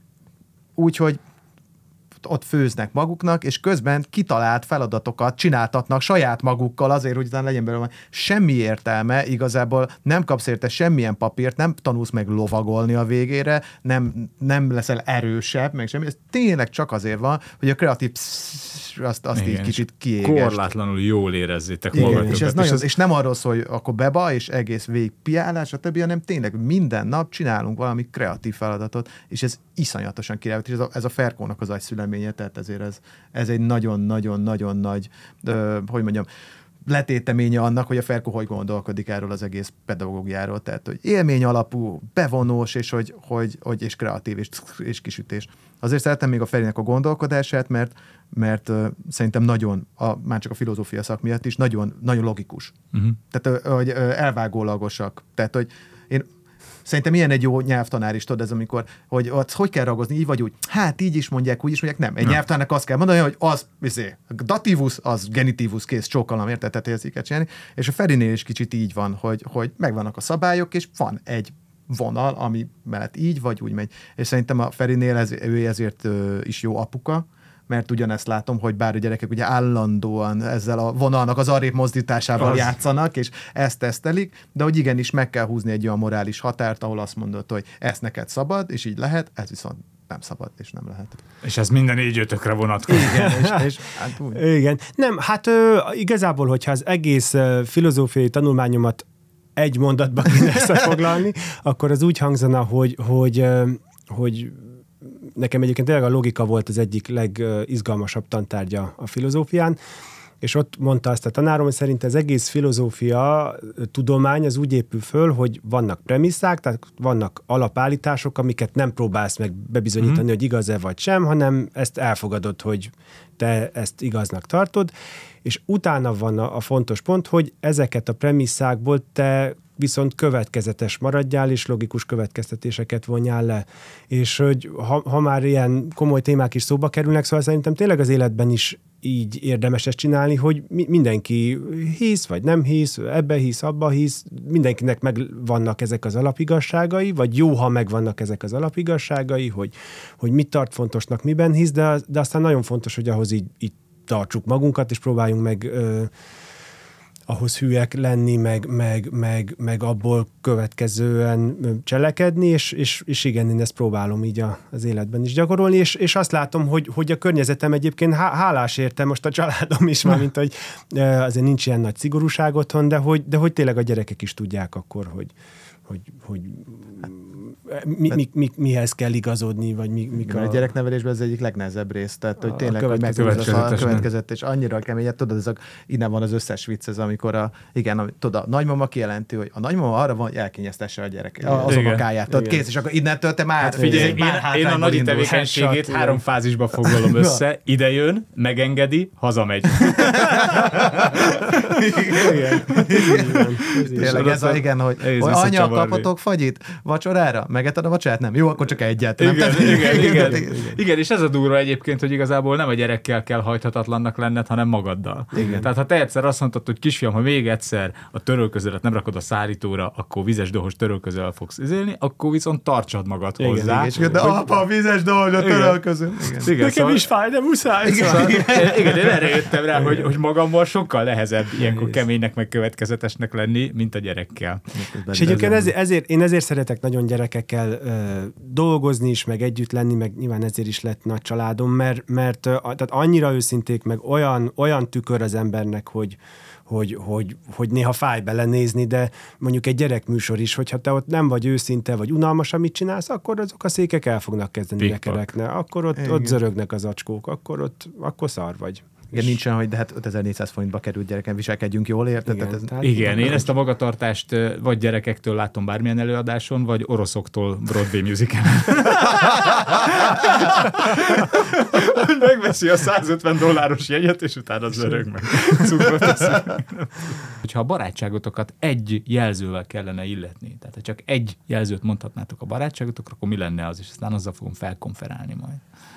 Úgyhogy ott főznek maguknak, és közben kitalált feladatokat csináltatnak saját magukkal azért, hogy utána legyen belőle. Semmi értelme, igazából nem kapsz érte semmilyen papírt, nem tanulsz meg lovagolni a végére, nem, nem leszel erősebb, meg semmi. Ez tényleg csak azért van, hogy a kreatív azt, azt igen, így kicsit kiégest. Korlátlanul jól érezzétek magatokat. És, ez nagyon, és, ez... és nem arról szól, hogy akkor beba, és egész végig piálás, a többi, hanem tényleg minden nap csinálunk valami kreatív feladatot, és ez iszonyatosan király. És ez a, ez a Ferkónak az agyszüleménye, tehát ezért ez, ez egy nagyon-nagyon-nagyon nagy, ö, hogy mondjam, letéteménye annak, hogy a Ferko hogy gondolkodik erről az egész pedagógiáról. Tehát, hogy élmény alapú, bevonós, és, hogy, hogy, hogy, és kreatív, és, és kisütés. Azért szeretem még a Ferinek a gondolkodását, mert, mert uh, szerintem nagyon, a, már csak a filozófia szak miatt is, nagyon, nagyon logikus. Uh-huh. Tehát, uh, hogy uh, elvágólagosak. Tehát, hogy én szerintem ilyen egy jó nyelvtanár is, tudod, ez amikor, hogy az, hogy kell ragozni, így vagy úgy. Hát így is mondják, úgy is mondják, nem. Egy ja. nyelvtanárnak azt kell mondani, hogy az, izé, dativus, az genitívus, kész, csókolom, érted, tehát ezt így kell csinálni. És a Ferinél is kicsit így van, hogy, hogy megvannak a szabályok, és van egy vonal, ami mellett így vagy úgy megy. És szerintem a Ferinél ez, ő ezért ö, is jó apuka, mert ugyanezt látom, hogy bár a gyerekek ugye állandóan ezzel a vonalnak az arrébb mozdításával az. játszanak, és ezt tesztelik, de hogy igenis meg kell húzni egy olyan morális határt, ahol azt mondod, hogy ezt neked szabad, és így lehet, ez viszont nem szabad, és nem lehet. És ez minden így ötökre vonatkozik. Igen, és, és hát úgy. Igen. Nem, hát ö, igazából, hogyha az egész ö, filozófiai tanulmányomat egy mondatba kéne összefoglalni, akkor az úgy hangzana, hogy, hogy, ö, hogy nekem egyébként tényleg a logika volt az egyik legizgalmasabb tantárgya a filozófián, és ott mondta azt a tanárom, hogy szerint az egész filozófia tudomány az úgy épül föl, hogy vannak premisszák, tehát vannak alapállítások, amiket nem próbálsz meg bebizonyítani, mm. hogy igaz-e vagy sem, hanem ezt elfogadod, hogy te ezt igaznak tartod, és utána van a, a fontos pont, hogy ezeket a premisszákból te viszont következetes maradjál, és logikus következtetéseket vonjál le. És hogy ha, ha már ilyen komoly témák is szóba kerülnek, szóval szerintem tényleg az életben is így érdemes ezt csinálni, hogy mi, mindenki hisz, vagy nem hisz, ebbe hisz, abba hisz, mindenkinek megvannak ezek az alapigazságai, vagy jó, ha megvannak ezek az alapigazságai, hogy, hogy mit tart fontosnak, miben hisz, de, de aztán nagyon fontos, hogy ahhoz így, így tartsuk magunkat, és próbáljunk meg ö, ahhoz hülyek lenni, meg, meg, meg, meg abból következően cselekedni, és, és, és igen, én ezt próbálom így a, az életben is gyakorolni, és, és azt látom, hogy, hogy a környezetem egyébként hálás érte, most a családom is, már mint hogy azért nincs ilyen nagy szigorúság otthon, de hogy, de hogy tényleg a gyerekek is tudják akkor, hogy, hogy, hogy mi, mi, mi, mihez kell igazodni, vagy mi, mik a... a gyereknevelésben ez egyik legnehezebb rész, tehát hogy tényleg, a hogy megkövetkezett, a következett, és annyira kemény, tudod, ez a, innen van az összes vicc, ez amikor a, igen, a, tudod, a nagymama kijelenti, hogy a nagymama arra van, hogy elkényeztesse a gyerek, az unokáját, tudod, kész, és akkor innentől te már... Hát figyelj, én, én a nagyi tevékenységét három fázisba foglalom össze, ide jön, megengedi, hazamegy. Igen. Tényleg ez a, igen, hogy anya, kapatok fagyit vacsorára? Megetted a vacsorát? Nem. Jó, akkor csak egyet. Igen, nem? Igen, igen, igen, igen. igen, és ez a durva egyébként, hogy igazából nem a gyerekkel kell hajthatatlannak lenned, hanem magaddal. Igen. Tehát ha te egyszer azt mondtad, hogy kisfiam, ha még egyszer a törölközőlet nem rakod a szárítóra, akkor vizes dohos törölközővel fogsz izélni, akkor viszont tartsad magad igen, hozzá. Igen, de apa, vizes dohos a törölköző. Nekem szóval... is fáj, de muszáj. Igen, szóval... igen. igen, én erre jöttem rá, hogy, hogy magammal sokkal nehezebb ilyenkor keménynek, meg következetesnek lenni, mint a gyerekkel. És egyébként ezért, ezért, én ezért szeretek nagyon gyerekekkel ö, dolgozni is, meg együtt lenni, meg nyilván ezért is lett nagy családom, mert, mert ö, tehát annyira őszinték, meg olyan, olyan tükör az embernek, hogy, hogy, hogy, hogy néha fáj belenézni, de mondjuk egy gyerekműsor is, hogyha te ott nem vagy őszinte, vagy unalmas, amit csinálsz, akkor azok a székek el fognak kezdeni lekerekni. Akkor ott, ott zörögnek az acskók, akkor ott akkor szar vagy. Igen, nincsen, hogy de hát ötezer-négyszáz forintba került gyereken, viselkedjünk jól, érted? Igen, ez... tehát igen én ezt a magatartást vagy gyerekektől látom bármilyen előadáson, vagy oroszoktól Broadway musical. Megveszi a százötven dolláros jegyet, és utána zörög meg. Hogyha a barátságotokat egy jelzővel kellene illetni, tehát ha csak egy jelzőt mondhatnátok a barátságotokra, akkor mi lenne az, és aztán azzal fogom felkonferálni majd.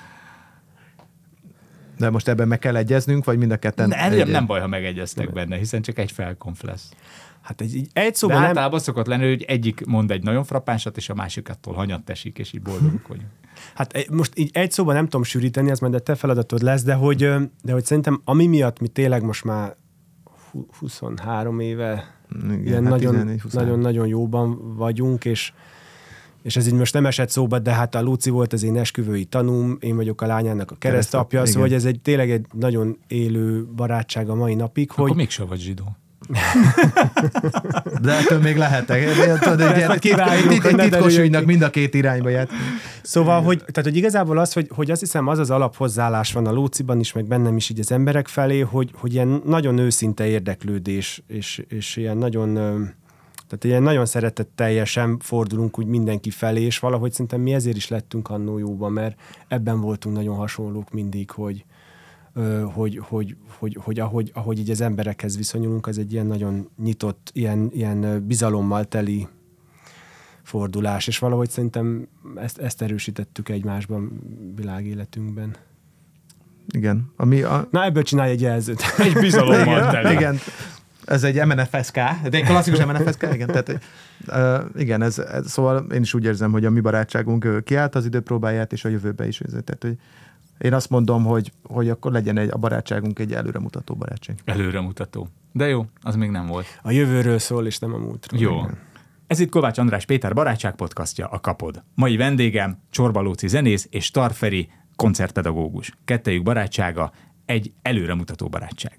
De most ebben meg kell egyeznünk, vagy mind a ketten? Ne, nem, nem baj, ha megegyeztek benne, hiszen csak egy felkonf lesz. Hát egy, egy szóban de nem... általában szokott lenni, hogy egyik mond egy nagyon frappánsat, és a másik attól hanyat esik, és így boldogok vagyunk. Hát most így egy szóban nem tudom sűríteni, az majd a te feladatod lesz, de hogy, de hogy szerintem ami miatt mi tényleg most már huszonhárom éve igen, hát nagyon, nagyon, nagyon jóban vagyunk, és és ez így most nem esett szóba, de hát a Luci volt az én esküvői tanúm, én vagyok a lányának a keresztapja, szóval hogy ez egy tényleg egy nagyon élő barátság a mai napig. Akkor hogy... mégsem vagy zsidó. De ettől még lehetek. Tudod, egy ilyen titkos ügynek mind a két irányba jött. Szóval, hogy, tehát, hogy igazából az, hogy, hogy azt hiszem, az az alaphozzáállás van a Lóciban is, meg bennem is így az emberek felé, hogy, hogy ilyen nagyon őszinte érdeklődés, és, és ilyen nagyon, tehát ilyen nagyon szeretetteljesen fordulunk úgy mindenki felé, és valahogy szerintem mi ezért is lettünk annó jóban, mert ebben voltunk nagyon hasonlók mindig, hogy Hogy, hogy, hogy, hogy ahogy, ahogy így az emberekhez viszonyulunk, az egy ilyen nagyon nyitott, ilyen, ilyen bizalommal teli fordulás, és valahogy szerintem ezt, ezt erősítettük egymásban világéletünkben. Igen. Ami a... Na, ebből csinálj egy jelzőt. Egy bizalommal teli. Igen. Ez egy em en ef es ká, de egy klasszikus em en ef es ká, igen. Tehát, uh, igen, ez, ez, szóval én is úgy érzem, hogy a mi barátságunk kiállt az időpróbáját, és a jövőbe is. Tehát, hogy én azt mondom, hogy, hogy akkor legyen egy, a barátságunk egy előremutató barátság. Előremutató. De jó, az még nem volt. A jövőről szól, és nem a múltról. Jó. Ez itt Kovács András Péter barátság podcastja, a Kapod. Mai vendégem Csorba Lóci zenész és Starr Feri koncertpedagógus. Kettejük barátsága egy előremutató barátság.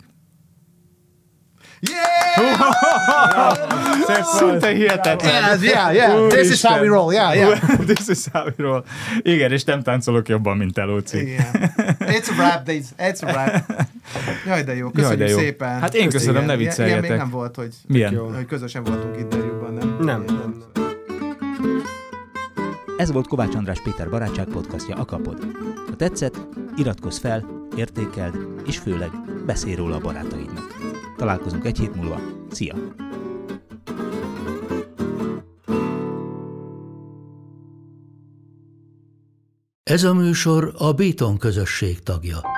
Yeah! Szinte hihetetlen. Yeah, yeah, yeah. This is how we roll, yeah, yeah. This is how we roll. Igen, és nem táncolok jobban, mint te, Lóci. Igen. It's a rap, days. It's a rap. Jaj, de jó. Köszönjük Jaj, de jó. szépen. Hát én köszönöm, ne vicceljetek. Ilyen még nem volt, hogy, Milyen? hogy közösen voltunk interjúban, nem? Nem. nem. Ez volt Kovács András Péter barátság podcastja, a Kapod. Ha tetszett, iratkozz fel, értékeld, és főleg beszélj róla a barátaidnak. Találkozunk egy hét múlva. Szia! Ez a műsor a Béton közösség tagja.